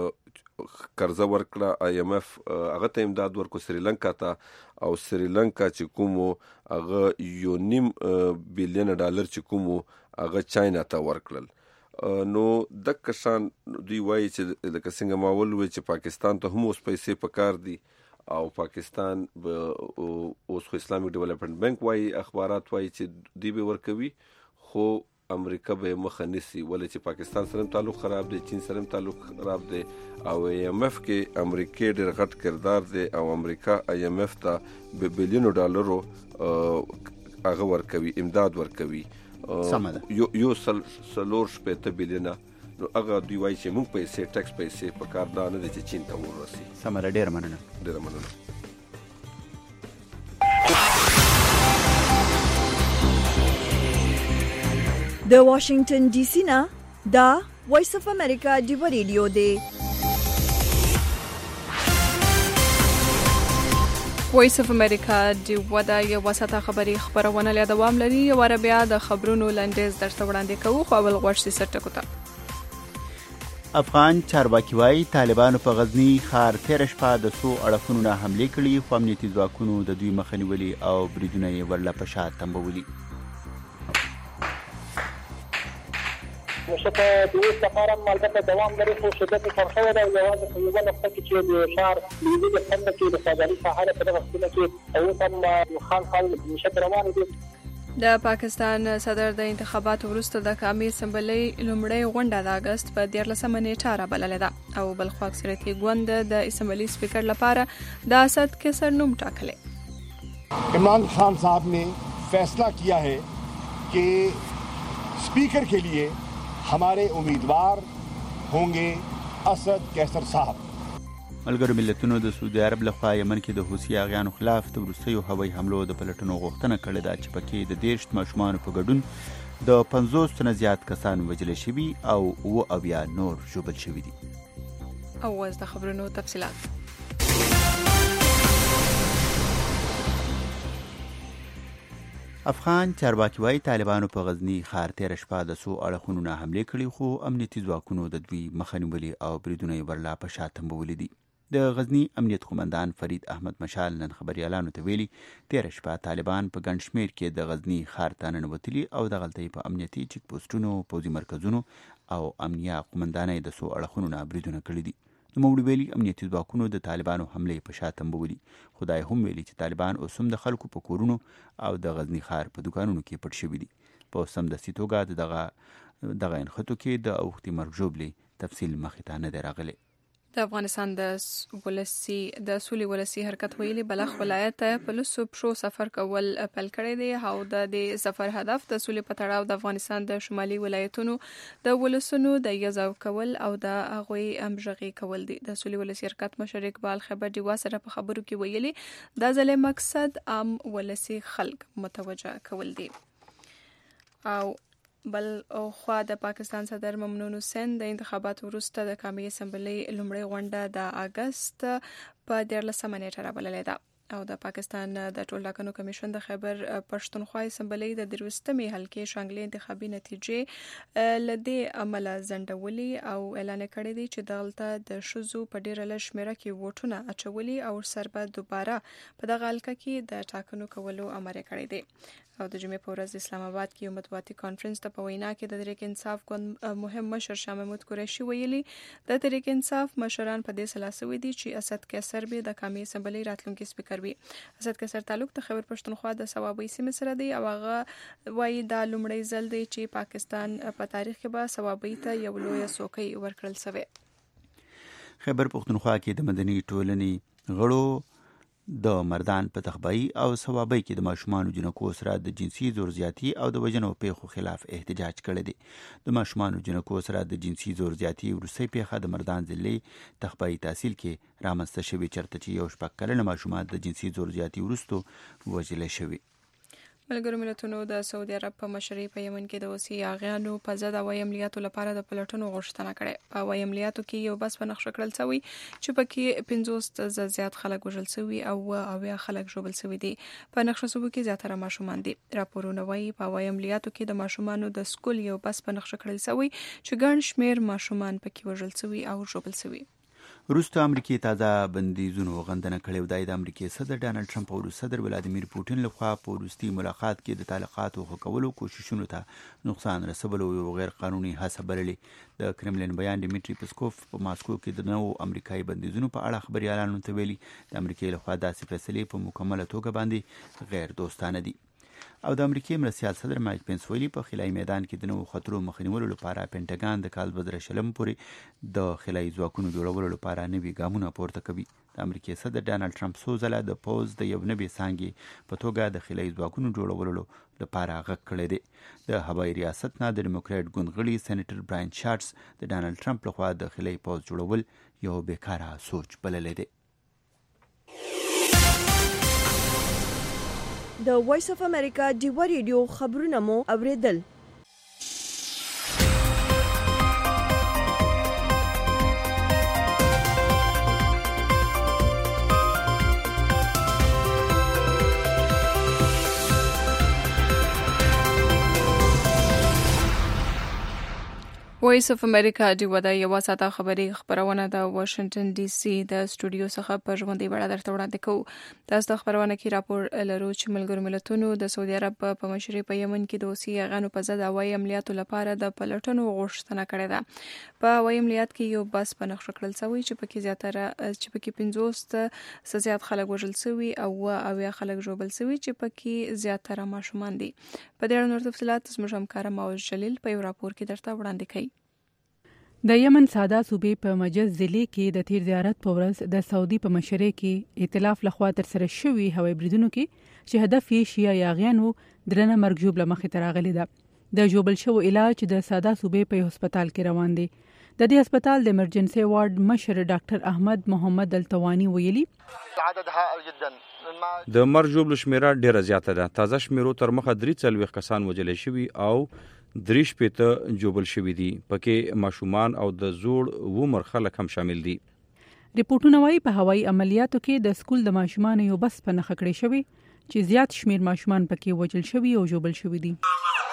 قرضه ورکړه آی ایم ایف هغه ته امداد ورکړو سریلانکا ته او سریلانکا چې کوم هغه یو نیم بیلیون ډالر چې کوم هغه چاینا ته ورکړل نو د کسان دوی وایي چې د څنګه ماول وي چې پاکستان ته هم اوس پیسې پکار دي او پاکستان اوس خو اسلامي ډیولپمنٹ بانک وایي اخبارات وایي چې دوی به ورکوي خو امریکا به مخه نیسي ولې چې پاکستان سره تعلق خراب دی چین سره تعلق خراب دی او ای ایم ایف کې امریکا ډېر غټ کردار دی او امریکا ای ایم ایف ته به بلیونو ډالرو هغه ورکوي امداد ورکوي یو یو سل سلور شپېته بلیونه نو هغه دوی وایي چې موږ پیسې ټیکس پیسې په کار دا نه دي چې چین ته ورسي. سمه ده، ډېره مننه. ډېره مننه. د واشنگټن ډي سي نه دا وایس اف امریکا دی ریډیو دی. وایس اف امریکا دی ودا یو وساته خبری خبرونه له دوام لري یو عربیا د خبرونو لنډیز درته وړاندې کوو خو اول غوښتي سرټکو ته. افغان چارواکي وايي طالبانو په غزنی ښار تیر شپه د څو اړخونو نه حمله کړې خو امنیتي ځواکونو د دوی مخه نیولې او بریدونه یې ورله په شا تنبولي. نشته د اوس لپاره البته دوام لري خو شدت فرخه ده او یوازې په یوه نقطه کې چې د ښار د دې څنګه کې د سازالي ساحه په دغه وختونو کې او هم خان خان نشته روان دي. د پاکستان صدر د انتخاباتو وروسته د کامې اسمبلی لومړی غونډه د اگست په دیارلسمه نیټه رابللې ده او بلخو اکثریتي ګوند د اسمبلی سپیکر لپاره د اسد کسر نوم ټاکلی. عمران خان صاحب نے فیصلہ کیا ہے کہ स्पीकर के लिए हमारे उम्मीदवार होंगे اسد کیسر صاحب. ملګرو ملتونو د سعودي عرب لخوا یمن کې د حوثي اغیانو خلاف د وروستیو هوایي حملو د پلټنو غوښتنه کړې ده چې پکې د دېرش ماشومانو په ګډون د پنځوس تنه زیات کسان وژل شوي او اووه اویا نور ژوبل شوي دي. او اوس د خبرونو تفصیلات. افغان چارواکي وايي طالبانو په غزنی ښار تیر شپه د څو اړخونو نه حمله کړې خو امنیتي ځواکونو د دوی مخه نیولې او بریدونه یې ورلا په شا تنبولي دي. د غزنی امنیت قومندان فرید احمد مشال نن خبريالانو ته ویلي تیر شپه طالبان په ګڼ شمېر کې د غزنی ښار ته ننوتلي او د غلطۍ په امنیتي چیک پوسټونو پوځي مرکزونو او امنیه قومندانۍ د څو اړخونو نه بریدونه کړي دي. نوموړي ویلي امنیتي ځواکونو د طالبانو حملې په شا تنبولي. خدای هم ویلي چې طالبان اوس هم د خلکو په کورونو او د غزنی ښار په دکانونو کې پټ شوي دي. په سمدستي توګه دغه دغه انخطو کې د اوختي مرګ ژوبلې تفصیل مخې ته نه دی راغلی. د افغانستان د ولسی د سولې ولسی حرکت ویلي بلخ ولایت په لسو پښو سفر کول پیل کړی دی او د دې سفر هدف د سولې په تړاو د افغانستان د شمالي ولایتونو د ولسونو د یزاو کول او د هغوی امژغي کول دي. د سولې ولسی حرکت مشر اقبال خبر دی واسره په خبرو کې ویلي دا ځلې مقصد عام ولسی خلک متوجه کول دي. او بل او خوا د پاکستان صدر ممنون حسین د انتخاباتو وروسته د کامې اسمبلی لومړی غونډه د اگست په دیارلسمه نیټه رابللې ده او د پاکستان د ټول ټاکنو کمیشن د خیبر پښتونخوا اسمبلی د دروستمې حلقې شانګلې انتخابي نتیجې لدې عمله زندولي او اعلان کړی دی چې دلته د شذو په ډیره لږ شمیره کې ووټونه اچولي او سربه دوباره په دغه حلقه کې د ټاکنو کولو امر کړی دی. او د جمعې په ورځ اسلام آباد کې یو مطبوعاتي کانفرنس ته په وینا کې د تحریک انصاف ګوند مهم مشر شاه محمود قریشي ویلي د تحریک انصاف مشران په دې سلاسه وي دي چې اسد کیسر به د کامې اسمبلی راتلونکي سپیکر وي. اسد کیسر تعلق د خیبر پښتونخوا د صوابۍ سیمې سره دی او هغه وایي دا لومړی ځل دی چې پاکستان په تاریخ کې به صوابۍ ته یو لوی څوکۍ ورکړل شوی. خیبر پښتونخوا کې د مدني ټولنې غړو د مردان په تخبایی او صوابۍ کې د ماشومانو جنکو سره د جنسي زور زیاتی او د وژنو پیښو خلاف احتجاج کړی دی. د ماشومانو جنکو سره د جنسي زور زیاتی وروستۍ پیښه د مردان ضلع تخبایی تحصیل کې رامنځته شوې چرته چې یو شپږ کلنه ماشومان د جنسي زور زیاتی وروسته وژل شوي. ملګرو ملتونو د سعودي عرب په مشرۍ په یمن کې د حوثي اغیانو په ضد هوایي عملیاتو لپاره د پلټنو غوښتنه کړې. په هوایي عملیاتو کې یو بس په نقشه کړل شوی چې پکې پنځوس زیات خلک وژل شوي او اویا خلک ژوبل شوي دي. په نقشه شویو کې زیاتره ماشومان دي. راپورونه وایي په هوایي عملیاتو کې د ماشومانو د سکول یو بس په نقشه کړل شوی چې ګڼ شمېر ماشومان پکې وژل شوي او ژوبل شوي. وروسته امریکای تازه بندیزونو غندنه کړې و. د امریکای صدر ډانلډ ټرمپ او صدر ولادیمیر پوټین لخوا په وروستي ملاقات کې د تعلقاتو ښه کولو کوششونو ته نقصان رسولو یو غیر قانوني هڅه بللې. د کرملین بیان ډیمیټري پسکوف په ماسکو کې د نوو امریکایي بندیزونو په اړه خبريالانو ته ویلي د امریکای لخوا داسې فیصلې په مکمله توګه باندې غیر دوستانه دي. او د امریکای مرستیال صدر مایک پنس ویلي په خلایي میدان کې د نوو خطرو مخنیولو لپاره پینټاګان د کال دوه زره شلم پورې د خلایي ځواکونو جوړولو لپاره نوي ګامونه پورته کوي. د امریکای صدر ډانلډ ټرمپ څو ځله د پوز د یو نوي څانګې په توګه د خلایي ځواکونو جوړولو لپاره غږ کړی دی. د هوایي ریاست نه د ډیموکراټ ګوندغړي سېنیټر براین شارټس د ډانلډ ټرمپ لخوا د خلایي پوز جوړول یو بیکاره سوچ بللی دی. د وایس اف امریکا ډیوا ریډیو خبرونه مو اوریدل. وایس اف امریکا ډیوا د یو ساعته خبري خبرونه د واشنگټن ډي سي د سټوډیو څخه په ژوندۍ بڼه درته وړاندې کوو. تاسو د خبرونه کې راپور لرو چې ملګرو ملتونو د سعودي عرب په مشرۍ په یمن کې د اوسي غانو په ضد هوایي عملیاتو لپاره د پلټنو غوښتنه کړې ده. په هوایي عملیات کې یو بس په نښه کړل شوی چې پکې زیاتره چې پکې پنځوس زیات خلک وژل شوي او اویا خلک ژوبل شوي چې پکې زیاتره ماشومان دي. په دې اړه نور تفصيلات زموږ همکار معوض جلیل په یو راپور کې درته وړاندې کوي. د یمن ساده صوبې په مجز ضلع کې د تیر زیارت په ورځ د سعودي په مشرۍ کې ائتلاف لخوا تر سره شوی هوایي بریدونو کې چې هدف یې شیعه یاغیانو درنه مرګ ژوبله مخې ته راغلی ده. د ژوبل شو علاج د ساده صوبې په هسپتال کې روان دی. د دې هسپتال د ایمرجنسي وارډ مشر ډاکټر احمد محمد التوانی ویلي عدد هائل جدا د مرګ ژوبلو شمیره ډیره زیاته ده. تازه شمیرو تر مخه درې څلوېښت کسان وژل شوي او دریش پېته جوبل شوي دي. پکې ماشومان او د زوړ عمر خلک هم شامل دي. ریپورتونه وايي په هوایي عملیاتو کې د سکول د ماشومان یو بس په نښه کړی شوی چې زیات شمیر ماشومان پکې وژل شوي او جوبل شوي دي.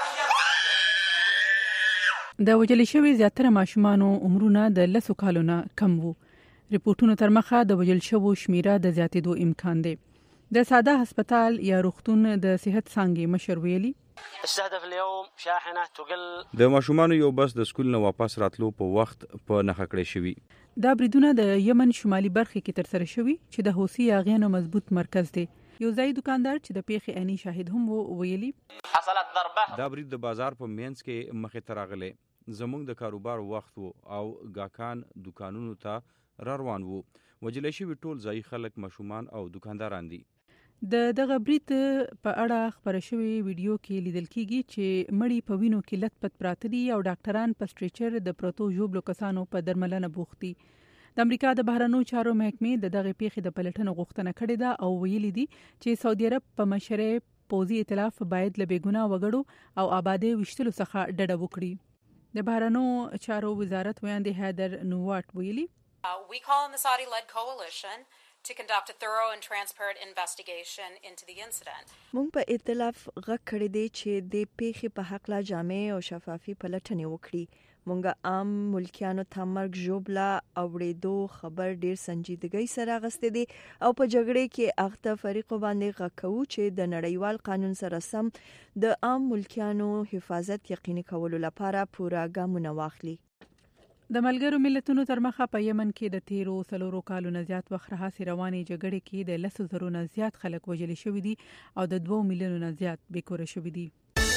د وژل شوي زیاتره ماشومانو عمرونه د لسو کالو نه کم وو. ریپورتونو تر مخه د وژل شوو شمیره د زیاتېدو امکان دی. د ساده هسپتال یا روغتون د صحت څانګې مشر ویلي استهدف اليوم شاحنه تقل د ماشومان یو بس د سکول نه واپس راتلو په وخت په نښه کړی شوی. دا بریدونه د یمن شمالي برخه کې تر سره شوي چې د حوثي یاغیانو مضبوط مرکز دی. یو ځای دکاندار چې د پیښې عیني شاهد هم وو ویلي حصلت ضربه دا برید د بازار په مینس کې مخې ته راغلی. زموږ د کاروبار وخت وو او گاکان دکانونو ته را روان وو. وجل شوي ټول ځای خلک ماشومان او دکانداران دي. د دغه برید په اړه خبره شوی ویډیو کې لیدل کیږي چې مړی په وینو کې لت پت پراته دي او ډاکټران په سټریچر د پروتو ژوبلو کسانو په درملنه بوخت دي. د امریکا د بهرنیو چارو محکمې د دغه پیښې د پلټنو غوښتنه کړې ده او ویلي دي چې سعودي عرب په مشرۍ پوځي ائتلاف باید له بېګناه وګړو او آبادی وشتلو څخه ډډه وکړي. د بهرنیو چارو وزارت ویاندې هیدر نوواټ ویلي We call on the Saudi-led coalition to conduct a thorough and transparent investigation into the incident. مونږ په ائتلاف غږ کړی دی چې د پیښې په حق لا جامع او شفافي پلټنې وکړي. مونږ عام ملکیانو ته مرګ ژوبله اوریدو خبر ډیر سنجیدګۍ سره غستې دي او په جګړې کې اخته فریقو باندې غږ کوو چې د نړیوال قانون سره سم د عام ملکیانو حفاظت یقیني کولو لپاره پوره ګامونه واخلي. د ملګرو ملتونو تر مخه په یمن کې د تیرو څلورو کالو نه زیات وخت راهیسې روانې جګړې کې د لسو زرو نه زیات خلک وژل شوي دي او د دوه میلیونو نه زیات بېکوره شوي دي.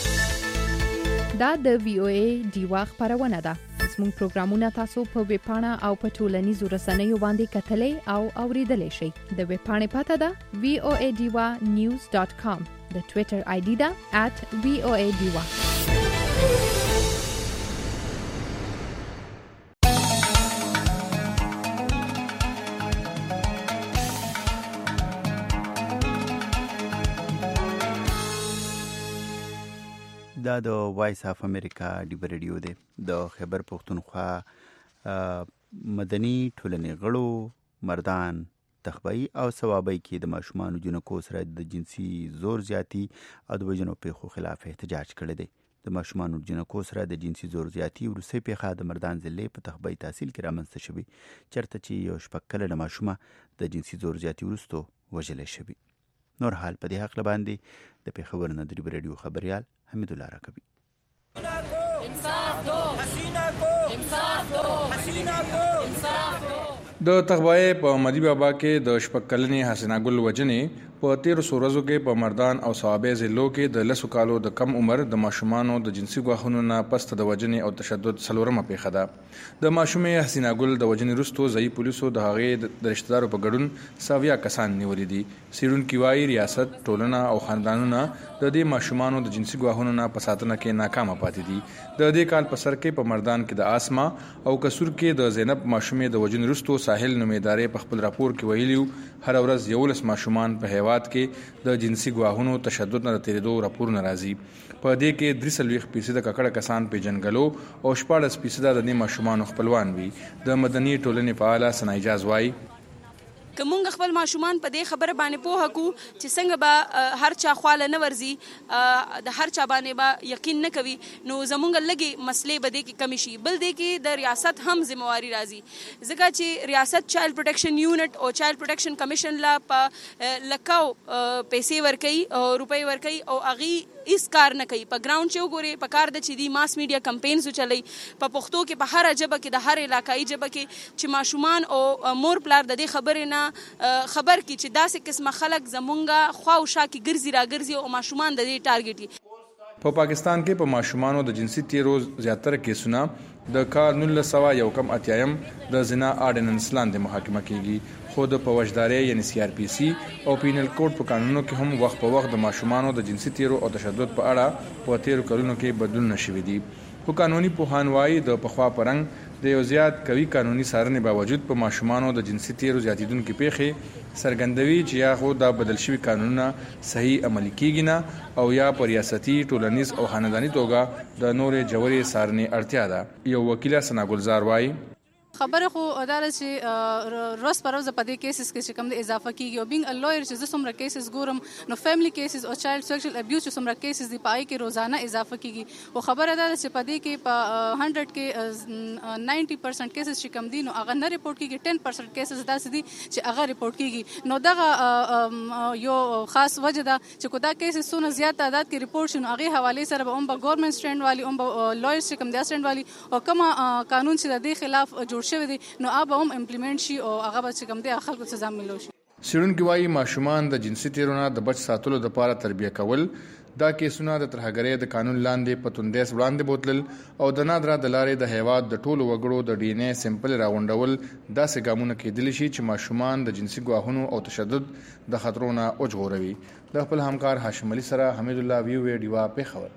دا د وی او ای ډیوا خبرونه ده. زموږ پروګرامونه تاسو په ویب پاڼه او په ټولنیزو رسنیو باندې کتلای او اوریدلای شئ. د ویب پاڼې پته ده وی او ای ډیوا نیوز ډاټ کام. د ټوئیټر آی ډي ده ات وی او ای ډیوا. دا د وایس اف امریکا ډیوا ریډیو دی. د خیبر پښتونخوا مدني ټولنې غړو مردان تخبایی او ثوابۍ کې د ماشومانو جنکو سره د جنسي زور زیاتی او د وژنو پیښو خلاف احتجاج کړی دی. د ماشومانو جنکو سره د جنسي زور زیاتی وروستی پیښه د مردان ضلع په تخبی تحصیل کې رامنځته شوې چرته چې یو شپږ کلنه ماشومه د جنسي زور زیاتی وروسته وژلې شوې. نور حال په دې حق باندې د پیښور نه د ریو رادیو خبريال حمید الله راکبي. انصاف دو حسینا کو انصاف دو حسینا کو انصاف دو. د تخبای په مدی بابا کې د شپږ کلنې حسینا ګل وجنې په تیرو سورزو کې په مردان او صوابې ضلعو کې د لسو کالو د کم عمر د ماشومانو د جنسي غواخونو نه پسته د وجنې او تشدد څلورمه پیښه ده. د ماشومې حسینا ګل د وجنې وروسته ځایي پولیسو د هغې د رشتهدارو په ګډون ساویا کسان نیولي دي. څېړونکي وایي ریاست، ټولنه او خاندانونه د دې ماشومانو د جنسي غواخونو نه په ساتنه کې ناکامه پاتې دي. د دې کال په سر کې په مردان کې د آسما او کسور کې د زینب ماشومې د وجنې وروسته ساحل نومې ادارې په خپل راپور کې ویلیو هر ورځ یولس ماشومان په هیواد کې د جنسي غواهونو تشدد نه تیریدو راپورونه راځي. په دې کې درې څلوېښت فیصده ککړه کسان پیژنګلو او شپاړس فیصده د دې ماشومانو خپلوان وي. د مدني ټولنې فعاله ثنا اجاز وایي که مونږ خپل ماشومان په دې خبره باندې پوهه کو چې څنګه به هر چا خواله نه ورزي، د هر چا باندې به یقین نه کوي، نو زمونږ لګي مسلې به دې کې کمی شي. بل دې کې د ریاست هم ذمہواری راځي، ځکه چې ریاست چایلډ پروټیکشن یونټ او چایلډ پروټیکشن کمیشن لا په لکاو پیسې ورکي او روپۍ ورکي او اغي اس کار نه کوي. په ګراوند چې وګوري په کار د چې دی ماس میډیا کمپینز چلي په پښتو کې په هر جبه کې د هر علاقائی جبه کې چې ماشومان او مور پلار د دې خبرې نه خبر کی چې داسې قسمه خلک زمونږه خوا او شا کې ګرځي را ګرځي او ماشومان د دې ټارګټ دي. په پاکستان کې په ماشومانو د جنسي تیرو زیاتره کیسونه د کال نولس سوه یو کم اتیایم د زنا آرډیننس لاندې محاکمه کیږي، خو د فوجداري یعنی سی آر پی سی او پینل کوډ په قانونو کې هم وخت په وخت د ماشومانو د جنسي تیرو او تشدد په اړه په تیرو کلونو کې بدلون نشوي دي. خو قانوني پوهان وایي د پخوا پرنګ د یو زیات قوي قانوني څارنې باوجود په ماشومانو د جنسي تیرو زیاتیدونکو پیښې څرګندوي چې یا خو دا بدل شوي قانونونه صحیح عملي کیږي نه او یا په ریاستي، ټولنیز او خانداني توګه د نورې جوړې څارنې اړتیا ده. یو وکیله ثنا ګلزار وایي خبره خو اداره چې روز پر روز په دې کیسز کې چې کوم د اضافه کیږي او بینګ ا لویر چې زه څومره کیسز ګورم نو فیملی کیسز او چایلډ سیکشوال ابیوز چې څومره کیسز دی پای کې روزانه اضافه کیږي. او خبره ده چې په دې کې په هنډرډ کې ناینټي پرسنټ کیسز چې کم دي نو هغه نه ریپورت کیږي، ټن پرسنټ کیسز داسې دي چې هغه ریپورت کیږي. نو دغه یو خاص وجه ده چې کو دا کیسز څونه زیات تعداد کې ریپورت شون هغه حواله سره به هم په ګورنمنت سټینډ والی هم لویر چې کوم د سټینډ والی او کوم قانون چې د دې خلاف جوړ شوی دی نو اب هم امپلیمنٹ شي او هغه به کوم دی خلکو سزا ملو شي. څېړونکي وایي ماشومان د جنسي تیرو نه د بچ ساتلو لپاره تربیه کول، دا کیسونه د ترهګرۍ د قانون لاندې په توندیس وړاندې بوتلل او د نادره د لارې د هیواد د ټولو وګړو د ډي ان اے سیمپل راغونډول داسې ګامونه کېدلی شي چې ماشومان د جنسي ګواهونو او تشدد د خطرو نه وژغوروي. د خپل همکار هاشم علي سره حمید الله ویو ویډیو پیښور.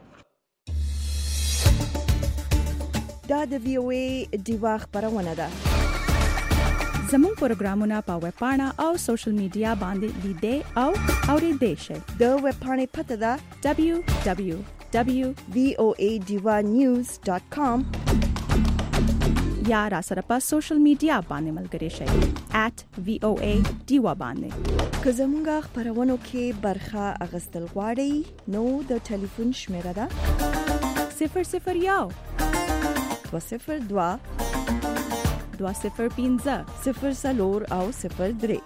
دا د وی او ای دیوا خبرونه ده. زموږ پروګرامونه په ویب پاڼه او سوشل میډیا باندې لیدئ او اوریدئ شئ. د ویب پاڼې پته ده دبلیو دبلیو دبلیو ډاٹ وی او ای ډیوا نیوز ډاٹ کام یا را سره په سوشل میډیا باندې ملګري شئ ایٹ وی او ای ډیوا باندې. که زموږ خبرونو کې برخه اغستل غواړئ نو د ټلیفون شمیره ده صفر صفر یو دو صفر دوا دوا صفر پنځه صفر څلور او صفر درې.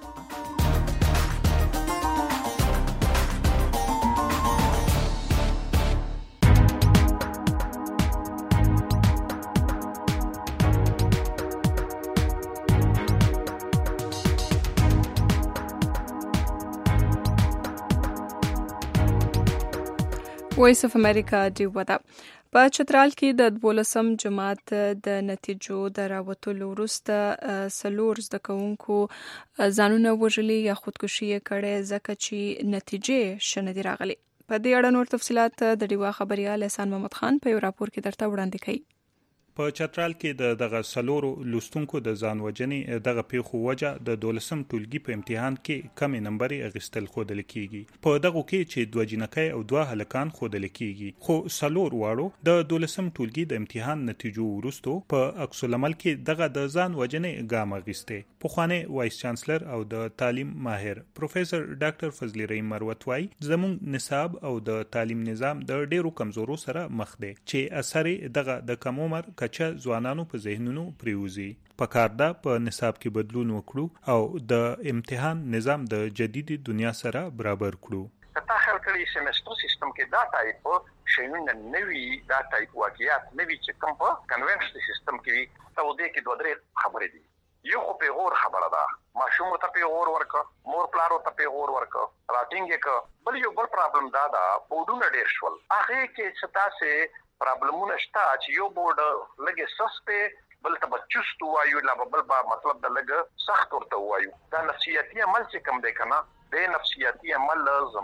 وایس اف امریکا دی ودا په چترال کې د دولسم جماعت د نتیجو د راوتلو وروسته سلور زده کوونکو ځانونه وژلي یا خودکشي کړي ځکه چې نتیجې شنه دي راغلي. په دې اړه نور تفصيلات د ډیوا خبريال احسان محمد خان په یو راپور کې درته وړاندې کړي. په چترال کې د دغه سلورو لوستونکو د ځان وجنې دغه پیښو وجه د دولسم ټولګي په امتحان کې کمې نمبرې اخیستل ښودل کیږي. په دغه کې چې دوه جنکۍ او دوه هلکان ښودل کیږي، خو سلور واړو د دولسم ټولګي د امتحان نتیجو وروسته په عکس العمل کې دغه د ځان وجنې ګام اخیسته. پخوانی وایس چانسلر او د تعلیم ماهر پروفیسور ډاکټر فضل رحیم مروت وايي زموږ نصاب او د تعلیم نظام د ډیرو کمزورو سره مخ دی چې اثر دغه د کم عمر کچه ځوانانو په ذهنونو پریوزي. پکار ده په نصاب کې بدلون وکړو او د امتحان نظام د جدید دنیا سره برابر کړو. تا خیال کړی سیمستر سیستم کې دا ټایپ شیونه نوی دا ټایپ واقعیات نوی چې کوم په کنونشنل سیستم کې وي او دې کې دوه درې خبرې دي. یو خو پیغور خبره ده، ماشوم ته پیغور ورکا، مور پلار ته پیغور ورکا، راټینګ کې. بل یو بل پرابلم دا ده بورډونه ډیر شول. هغه کې ستاسو پرابلمونه شته چې یو بورډ لګي سسته بل ته بچوست وایو لا بل با مطلب د لګ سخت ورته وایو. دا نفسیاتي عمل چې کوم دی کنه د نفسیاتي عمل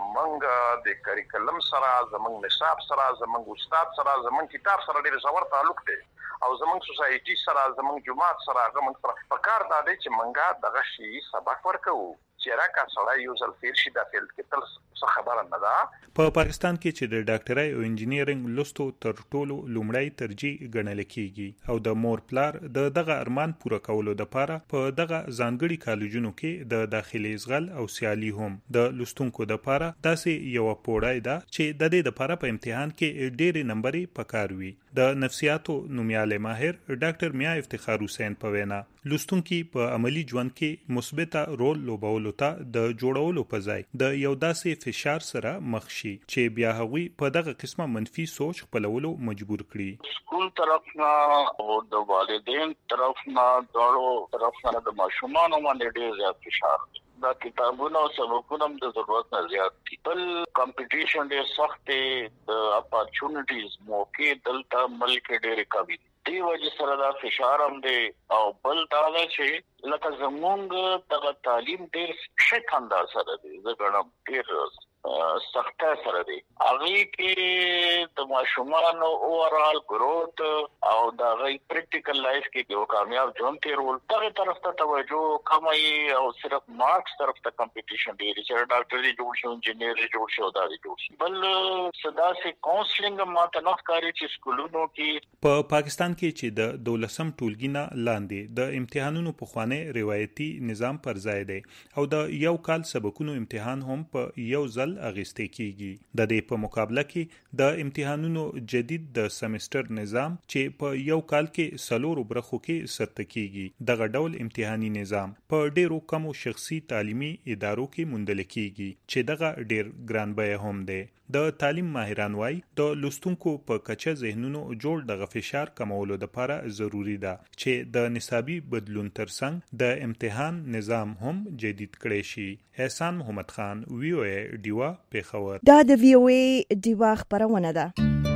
زمنګ د کریکلم سره زمنګ نصاب سره زمنګ استاد سره زمنګ کتاب سره ډیر زور تعلق دی او زمنګ سوسایټي سره زمنګ جماعت سره زمنګ سره پکار دا دی چې منګه دغه شی سبق ورکو چې راکا سره یو ځل فیر شي د فیلډ کې تل څه خبره نه ده. په پاکستان کې چې د ډاکټرۍ او انجینرینګ لوستو تر ټولو لومړی ترجیح ګڼل کیږي او د مور پلار د دغه ارمان پوره کولو لپاره په دغه ځانګړي کالجونو کې د داخلي ازغل او سیالي هم د لوستونکو لپاره داسې یو پوړای ده چې د دې لپاره په امتحان کې ډېرې نمبرې پکار وي. د نفسیاتو نومیاله ماهر ډاکټر میا افتخار حسین په وینا لوستونکي په عملی ژوند کې مثبت رول لوبولو ته د جوړولو په ځای د یو داسې فشار سره مخ شي چې بیا هغوی په دغه قسمه منفي سوچ خپلولو مجبور کړي. سکول طرف نه او د والدین طرف نه دواړو طرف نه د ماشومانو باندې ډېر زیات فشار دی. دا کتابونه او سبقونه د ضرورت نه زیات دي. بل کمپټیشن ډېر سخت دی. د اپورچونټیز موقع دلته ملک ډېر کمی دي. دی وجه سره دا فشار هم دی او بل دا چې لکه زمونږ دغه تعلیم ډېر شک انداز سره دی. زه ګڼم ډېر سخته سره دی. هغه کې د ماشومانو اوورال گروث او د غي پریکټیکل لایف کې یو کامیاب ژوند تیرول دغه طرف ته توجه کمای او صرف مارکس طرف ته کمپټیشن دی چې ډاکټر دی جوړ شو انجینیر دی جوړ شو دا دی جوړ شو. بل صدا سي کاونسلینګ ماته نه ښکاري چې سکولونو کې په پا پاکستان کې چې د دولسم ټولګي نه لاندې د امتحانونو په خوانه روایتي نظام پر ځای دی او د یو کال سبقونو امتحان هم په یو ځل اغیسته کیږي. د دې په مقابله کې د امتحانونو جدید د سمستر نظام چې په یو کال کې سلورو برخو کې سرته کیږي. دغه ډول امتحاني نظام په ډیرو کمو شخصي تعلیمي ادارو کې موندل کیږي چې دغه ډیر ګران بیه هم دی. د تعلیم ماهران وايي د لوستونکو په کچه ذهنونو جوړ دغه فشار کمولو لپاره ضروری ده چې د نصابي بدلون ترڅنګ د امتحان نظام هم جدید کړي شي. احسان محمد خان وی او ای دیوا پیښور. دا د وی او ای دیوا خبرونه ده.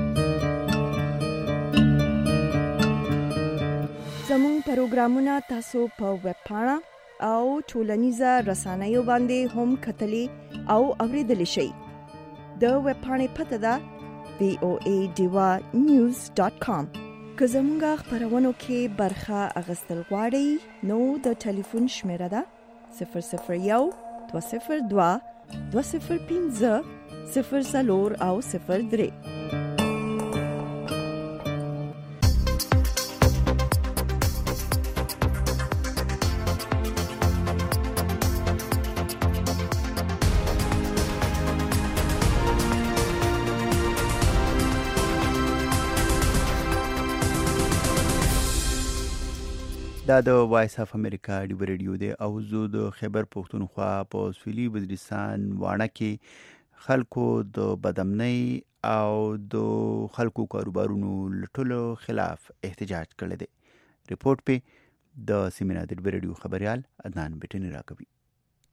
زموږ پروګرامونه تاسو په ویب پاڼه او ټولنیزه رسنیو باندې هم کتلی او اوریدلی شئ. د ویب پاڼې پته ده وی او ای دیوا نیوز ډاټ کام. که زموږ خبرونو کې برخه اخیستل غواړئ نو د ټلیفون شمیره ده صفر صفر یو دوه صفر دوه دوه صفر پنځه صفر څلور او صفر درې. دا د وایس اف امریکا ډیو ریډیو دی او زه د خیبر پښتونخوا په سویلي وزیرستان واڼه کې خلکو د بدامنۍ او د خلکو کاروبارونو لټولو خلاف احتجاج کړی دی. ریپورت په د سیمینار د ریډیو خبريال عدنان بټنی راکوي.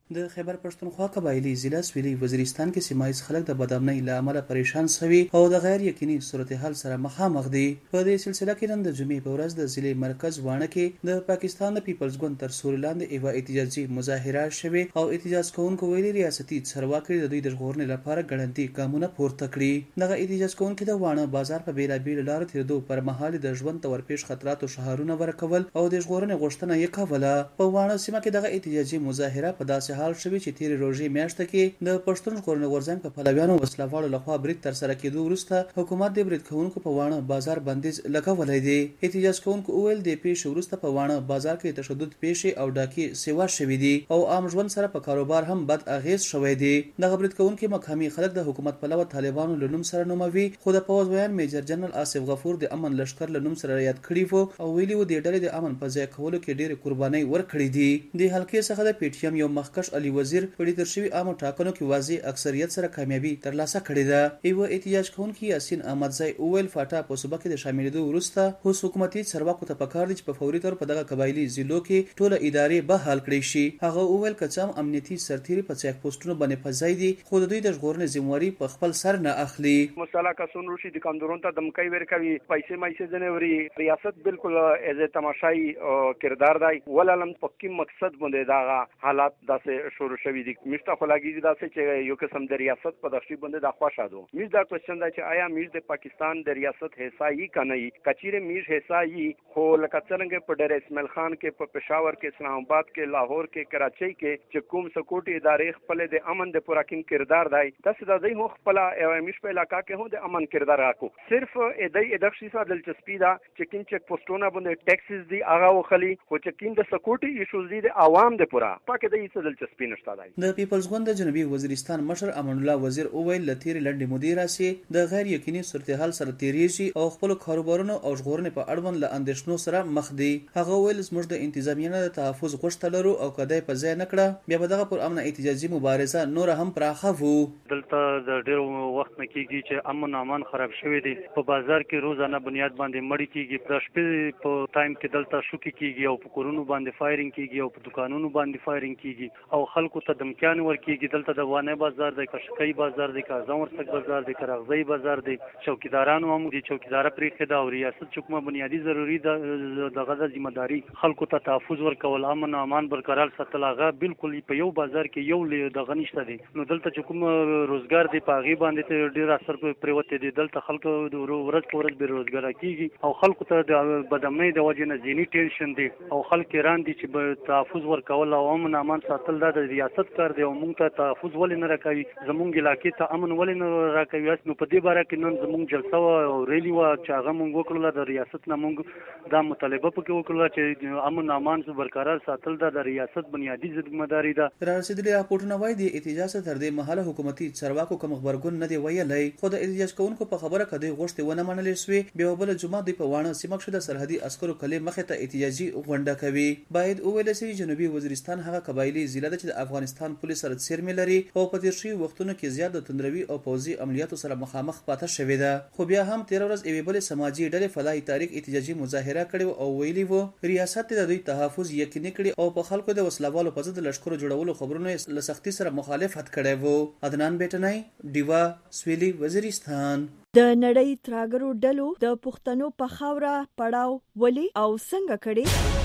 د خیبر پښتونخوا قبایلی ضلع سویلي وزیرستان کې سیمایي خلک د بدامنۍ له امله پریشان شوي او د غیر یقیني صورتحال سره مخامخ دي. په دې سلسله کې نن د جمعې په ورځ د ضلع مرکز وانه کې د پاکستان د پیپلز ګوند تر سوري لاندې یوه احتجاجي مظاهره شوې او احتجاج کوونکو ویلي ریاستي چارواکي د دوی د ژغورنې لپاره ګړندي ګامونه پورته کړي. دغه احتجاج کوونکي د وانه بازار په بیلابیلو لارو تېرېدو پر مهال د ژوند ته ورپېښ خطراتو شعارونه ورکول او د ژغورنې غوښتنه یې کوله. په وانه سیمه کې دغه احتجاجي مظاهره په داسې حال شوې چې تېرې روژې میاشته کې د پښتون ژغورنې غورځنګ په پلویانو وسلهوالو لخوا برید ترسره کېدو وروسته حکومت د برید کوونکو په وانه بازار بندیز لګولی دی. احتجاج کوونکو وویل د پیښې وروسته په وانه بازار کې تشدد پیښې او ډاکې سیوا شوي دي او عام ژوند سره په کاروبار هم بد اغیز شوی دی. دغه برید کوونکي مقامي خلک د حکومت پلوه طالبانو له نوم سره نوموي، خو د پوځ ویان میجر جنرال آصف غفور د امن لشکر له نوم سره یاد کړي وو او ویلي وو د ډلې د امن په ځای کولو کې ډېرې قربانۍ ورکړې دي. د حلقې څخه د پی ټی ایم یو مخکښ علي وزیر په ډیټر شوي عامو ټاکنو کې واضح اکثریت سره کامیابي ترلاسه کړې ده. یوه احتجاج کوونکي یاسین احمدزی اوویل فاټا په صوبه کې د شاملېدو وروسته اوس حکومتي چارواکو ته پکار دي چې په فوري تور په دغه قبایلي ضلعو کې ټوله ادارې بحال کړي شي. هغه اوویل که څه هم امنیتي سرتیري په چیک پوسټونو باندې په ځای دي خو د دوی د ژغورنې ذمہواري په خپل سر نه اخلي. مسله کسون روشي د کاندورون ته دمکای ورکوي، پیسې مایسې ځنوري، ریاست بالکل از تماشای کردار دی ولالم پکې مقصد باندې دا حالات داسې شروع شوي دي. مشته خلاګي داسې چې یو قسم د ریاست په دښتي باندې د خوښه دو میز دا کوېشن دا چې آیا میز د پاکستان د ریاست حصہ یې کنه کچیره میز حصہ یې خو لکه څنګه په ډېر اسماعیل خان کې په پېښور کې اسلام آباد کې لاهور کې کراچۍ کې چې کوم سکوټي ادارې خپل د امن د پوره کین کردار دی تاسو د دې هو خپل میش په علاقہ کې هو د امن کردار راکو صرف دې د شي سره دلچسپي دا چې کین چک پوسټونه باندې ټیکسز دی هغه وخلی خو چې کین د سکوټي ایشوز دی د عوام د پوره پکې د هیڅ دلچسپي نشته دی. د پیپلز ګوند د جنوبي وزیرستان مشر امان الله وزیر اوویل لتیر لنډي مدیر راسي د غیر یقیني صورتحال سره تیریږي او خپل کاروبارونو او ژغورنې په اړوند له اندېښنو سره مخ دي. هغه ویل زموږ د انتظامیه نه د تحفظ غوښتل لرو او کدی په ځای نه کړه بیا به دغه پر امن احتجاجي مبارزه نور هم پراخه وو. دلته د ډېر وخت نه کېږي چې امن امان خراب شوی دی. په بازار کې روزانه بنیاد باندې مړی کېږي، د شپې په ټایم کې دلته شوکې کېږي او په کورونو باندې فایرینګ کېږي او په دکانونو باندې فایرینګ کېږي او خلکو ته دمکیان ورکېږي. دلته د وانه بازار دی، کشکۍ بازار دی، کازم ورسک بازار دی، کراغزی بازار دی. چوکیدارانو هم دي، چوکیدار پرېښې ده او ریاست چې کومه بنیادي ضروري ده دغه د ذمہداري خلکو ته تحفظ ورکول، امن او امان برقرار ساتل، هغه بالکل په یو بازار کې یو دغه نشته دی. نو دلته چې کوم روزګار دی په هغې باندې ډېر اثر پرېوتی دی. دلته خلکو ورځ په ورځ بېروزګاره کېږي او خلکو ته د بدامنۍ د وجې نه ذهني ټینشن دی او خلک حیران دي چې تحفظ ورکول او امن امان ساتل دا د ریاست کار دی او موږ ته تحفظ ولې نه راکوي، زموږ علاقې ته امن ولې نه راکوي. نو په دې باره کې نن زموږ جلسه وه او ریلي وه چې هغه موږ وکړله. د ریاست نه موږ دا مطالبه پکې وکړله چې امن امان برقرار ساتل دا د ریاست بنیادي ذمہداري ده. رارسېدلي راپورټونه وایي د احتجاج تر دې مهاله حکومتي چارواکو کوم خبرګون نه دی ویلی، خو د احتجاج کوونکو په خبره که دوی غوښتې ونه منلې سوې بیا بله جمعه دوی په واڼه سیمه کښې د سرحدي عسکرو کلې مخې ته احتجاجي غونډه کوي. باید وویل سي جنوبي وزیرستان هغه قبایلي ضلع ده چې د افغانستان پولیس سره څیرمې لري او په تېر شوي وختونو کې زیات د توندروي او پوځي عملیاتو سره مخامخ پاته شوې ده. خو بیا هم تېره ورځ یوې بلې سماجي ډلې فلاحي تاریخ احتجاجي مظاهره کړې او ویلي وو ریاست د دوی تحفظ یقیني کړي او په خلکو د وسلوالو په ضد د لشکرو جوړولو خبرونو یې له سختي سره مخالفت کړی وو. عدنان بیټنۍ، ډیوا، سویلي وزیرستان. د نړۍ تراګرو ډلو د پښتنو په خاوره پړاو ولې او څنګه کړي؟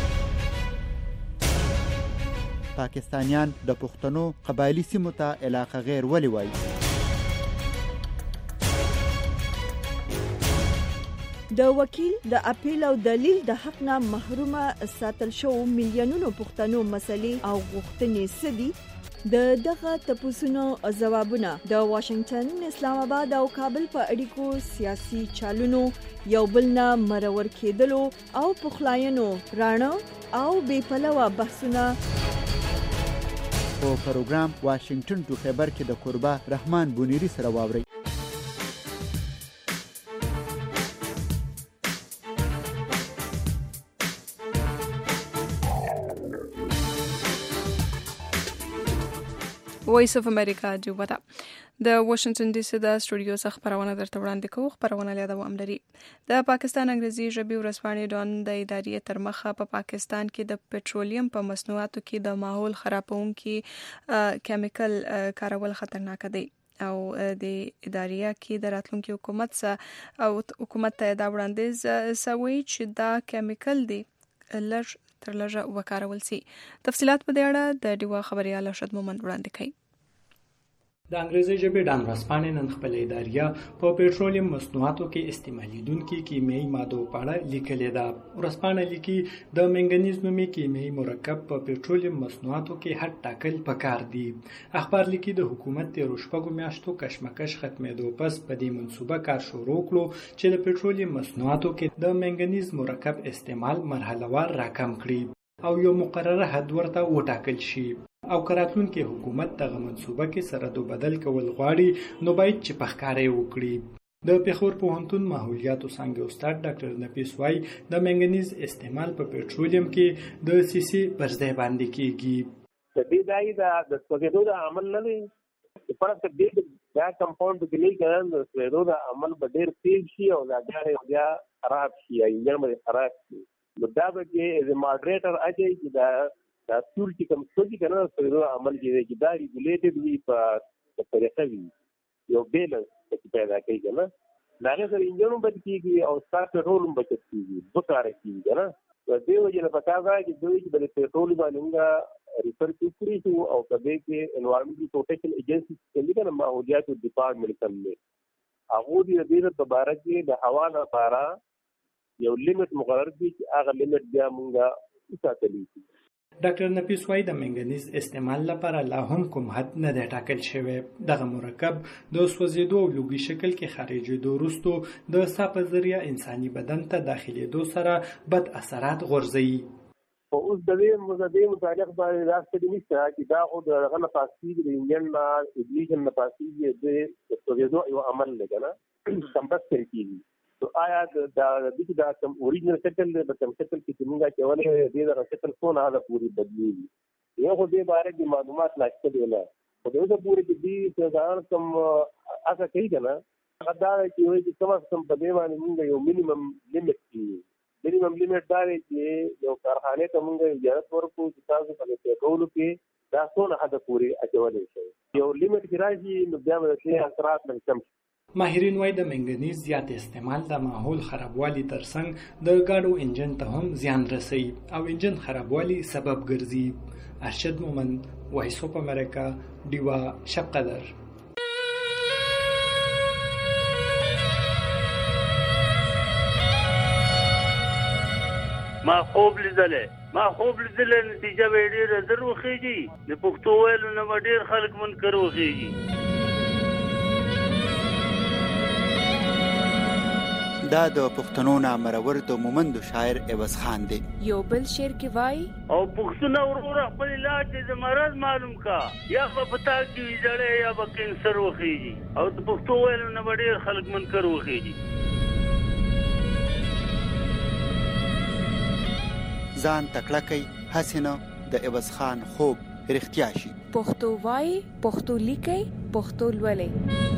پاکستانیان د پښتنو قبایلی سیمو ته علاقه غیر ولې وایي؟ د وکیل د اپیل او دلیل د حق نه محرومه ساتل شو میلیونونو پښتنو مسلې او غوښتنې سدي د دغه تپوسونو ځوابونه د واشنگټن، اسلام آباد او کابل په اړیکو سیاسي چالونو یو بل نه مرور کېدلو او پخلاینو راڼه او بې پلوه بحثونه په پروګرام واشنگټن ټو خیبر کې د قربا رحمان بونیری سره واورئ. وایس اف امریکا جوبه ده د واشنگټن ډي سي د سټوډیو څخه خبرونه درته وړاندې کوو. خبرونه له دوام لري. د پاکستان انګریزي ژبې ورځپاڼې ډون د ادارې تر مخه په پاکستان کې د پټرولیم په مصنوعاتو کې د ماحول خرابونکي کیمیکل کارول خطرناک دی او د ادارې کې د راتلونکي حکومت سره او حکومت ته دا وړاندیز سوي چې دا کیمیکل دی لږ تر لږه وکارول سي. تفصيلات په دې اړه د ډیوا خبريال ارشد مومند وړاندې کوي. د انګریزي ژبې ډان ورځپاڼې نن خپل ادارې په پېټرولیم مصنوعاتو کې استعمالیدونکو کیمیاوي مادو په اړه لیکلې ده. ورځپاڼه لیکي د منګنیز نومي کیمیاوي مرکب په پېټرولیم مصنوعاتو کې حد ټاکل پکار دي. اخبار لیکي د حکومت د روشپګو میاشتو کشمکش ختمېدو پس په دې منصوبه کار شروع کړو چې د پېټرولیم مصنوعاتو کې د منګنیز مرکب استعمال مرحله‌وار راکم کړي او یو مقرره حد ورته وټاکل شي. او کراتلونکي حکومت دغه منصوبه کې سره دو بدل کول غواړي نو باید چې پخکاري وکړي. د پیښور پوهنتون ماحولیاتو څنګه استاد ډاکټر نفیس وای د منګنیز استعمال په پېټرولیم کې د سیسي پر ځای باندې کیږي. د دې دای د سوګېدو د عمل نه دی په پرته دې دا کمپاوند کې لیکل د سوګېدو د عمل په ډېر تیز شي او دا بیا خراب شي یا انجن باندې خراب شي. نو دا به کې از ماډریټر اچي چې دا دا ټول چې کوم څه دي کنه سوګېدو عمل کې چې دا ریګولیټډ وي په طریقه وي یو بیلنس چې پیدا کوي کنه دا نه سره انجن هم بچ کیږي او سټارټ پټرول هم بچ کیږي دوه کار کیږي کنه د دې وجه نه پکار دی چې دوی چې د پټرول باندې ریسرچ وکړي شو او کله کې انوایرنمنټل پروټیکشن ایجنسی چې کنه ماحولیاتو ډپارټمنټ کوي هغه دې د دې په اړه کې د هوا لپاره یو لیمټ مقرر دي چې هغه لیمټ بیا مونږه وساتلی شي. ډاکټر نفیس وای د منګنیز استعمال لپاره لا هم کوم حد نه دی ټاکل شوی. دغه مرکب د سوځېدو او لوګي شکل کې خارجېدو وروسته د سا په ذریعه انساني بدن ته داخلېدو سره بد اثرات غورځوي. په اوس د دې مزدې متعلق باندې راځي نشته چې دا خو د غنه پاسي د انجن نه ایګلیشن نه پاسي د سوځېدو یو عمل لګنه کمبسټ کیږي. تو آیا دا د دې دا کوم اوریجنل شکل د کوم شکل کې څنګه چولې دې دا شکل څو نه دا پوری بدلیږي یو خو دې باره کې معلومات نشته دی نه خو دې دا پوری کې دې ځان کوم اسا کوي کنه دا چې وایي چې کوم څه په دې باندې موږ یو مینیمم لیمټ کیږي. مینیمم لیمټ دا دی چې یو کارخانه ته موږ اجازه ورکړو چې تاسو په پټرول کې دا څو نه حد پوری اچولې شي. یو لیمټ کې راځي نو بیا به اثرات نه کم. ماهرین وایي د منګنیز زیات استعمال د ماحول خرابوالي ترڅنګ د ګاډو انجن ته هم زیان رسوي او انجن خرابوالي سبب ګرځي. ارشد مومند، وایس اف امریکا، ډیوا شب قدر. ما خوب لیدلې ما خوب لیدلې نتیجه به ډېره در وخیږي د پښتو ویلو نه ډېر خلک منکر وخیږي. دا د پښتنو نامرور د مومند شاعر عوض خان دی. یو بل شعر کې وای او پښتون ورور خپل علاج د مرض معلوم کا یا په پتا کې ویځړې یا په کینسر وخیږي او د پښتو ویلو نه ډېر خلک منکر وخیږي. ځان تکړه کوي حسینه د عوض خان خوب رښتیا شي. پښتو وای پښتو لیکي پښتو لولي.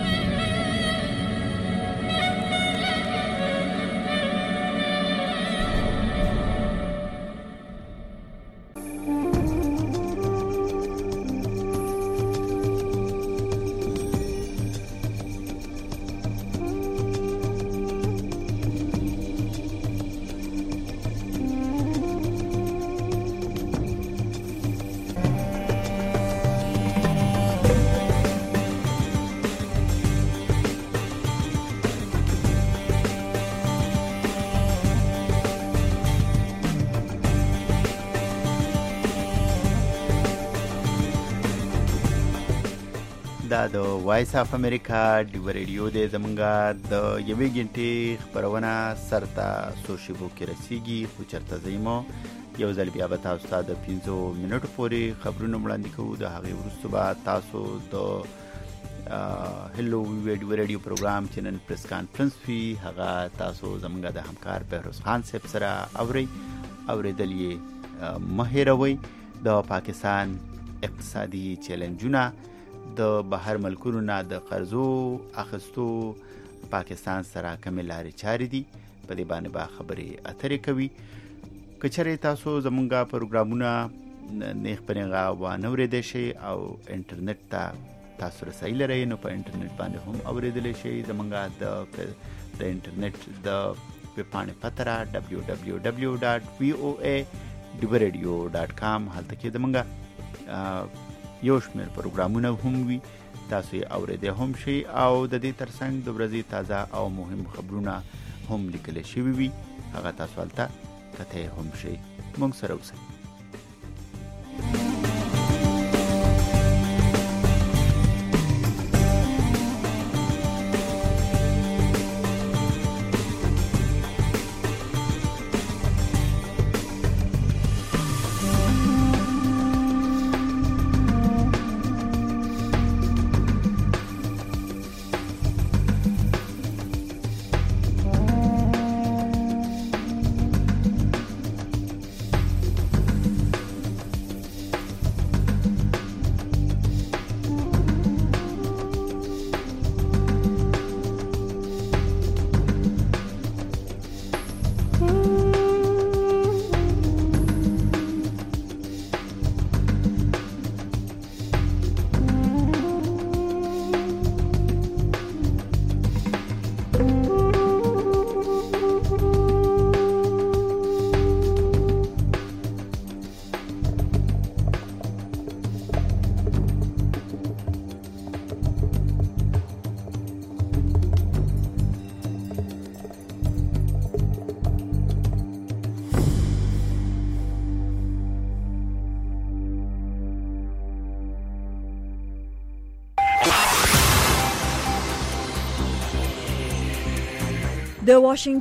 دا د وایس اف امریکا ډیو ریډیو د زمونږه د یوې غنټې خبرونه سرته سوشيبو کې رسیږي خو چرته زېمو یو ځل بیا به تاسو ته د پنځو منټو پورې خبرونه وړاندې کوو. د هغې وروسته به تاسو د هلو ډیو ریډیو پروګرام چې نن پریس کانفرنس وي هغه تاسو زمونږه د همکار بهروز خان صاحب سره اورئ. اورېدل یې مه هېروئ. د پاکستان اقتصادي چیلنجونه، د بهر ملکونو نه د قرضو اخیستو پاکستان سره کومې لارې چارې دي، په دې باندې به خبرې اترې کوي. که چېرې تاسو زمونږ پروګرامونه نیغ په نیغه وانه اورېدی شئ او انټرنیټ ته تاسو رسایي لرئ، نو په انټرنیټ باندې هم اورېدلی شئ. زمونږ د د انټرنیټ د ویبپاڼې پته را ډبلیو ډبلیو ډبلیو ډاټ وی او ای ډیو ریډیو ډاټ کام، هلته کې زمونږ یو شمېر پروګرامونه هم وي، تاسو یې اورېدی هم شئ او د دې ترڅنګ د ورځې تازه او مهم خبرونه هم لیکلی شوي وي، هغه تاسو هلته کتی هم شئ. موږ سره اوسئ. د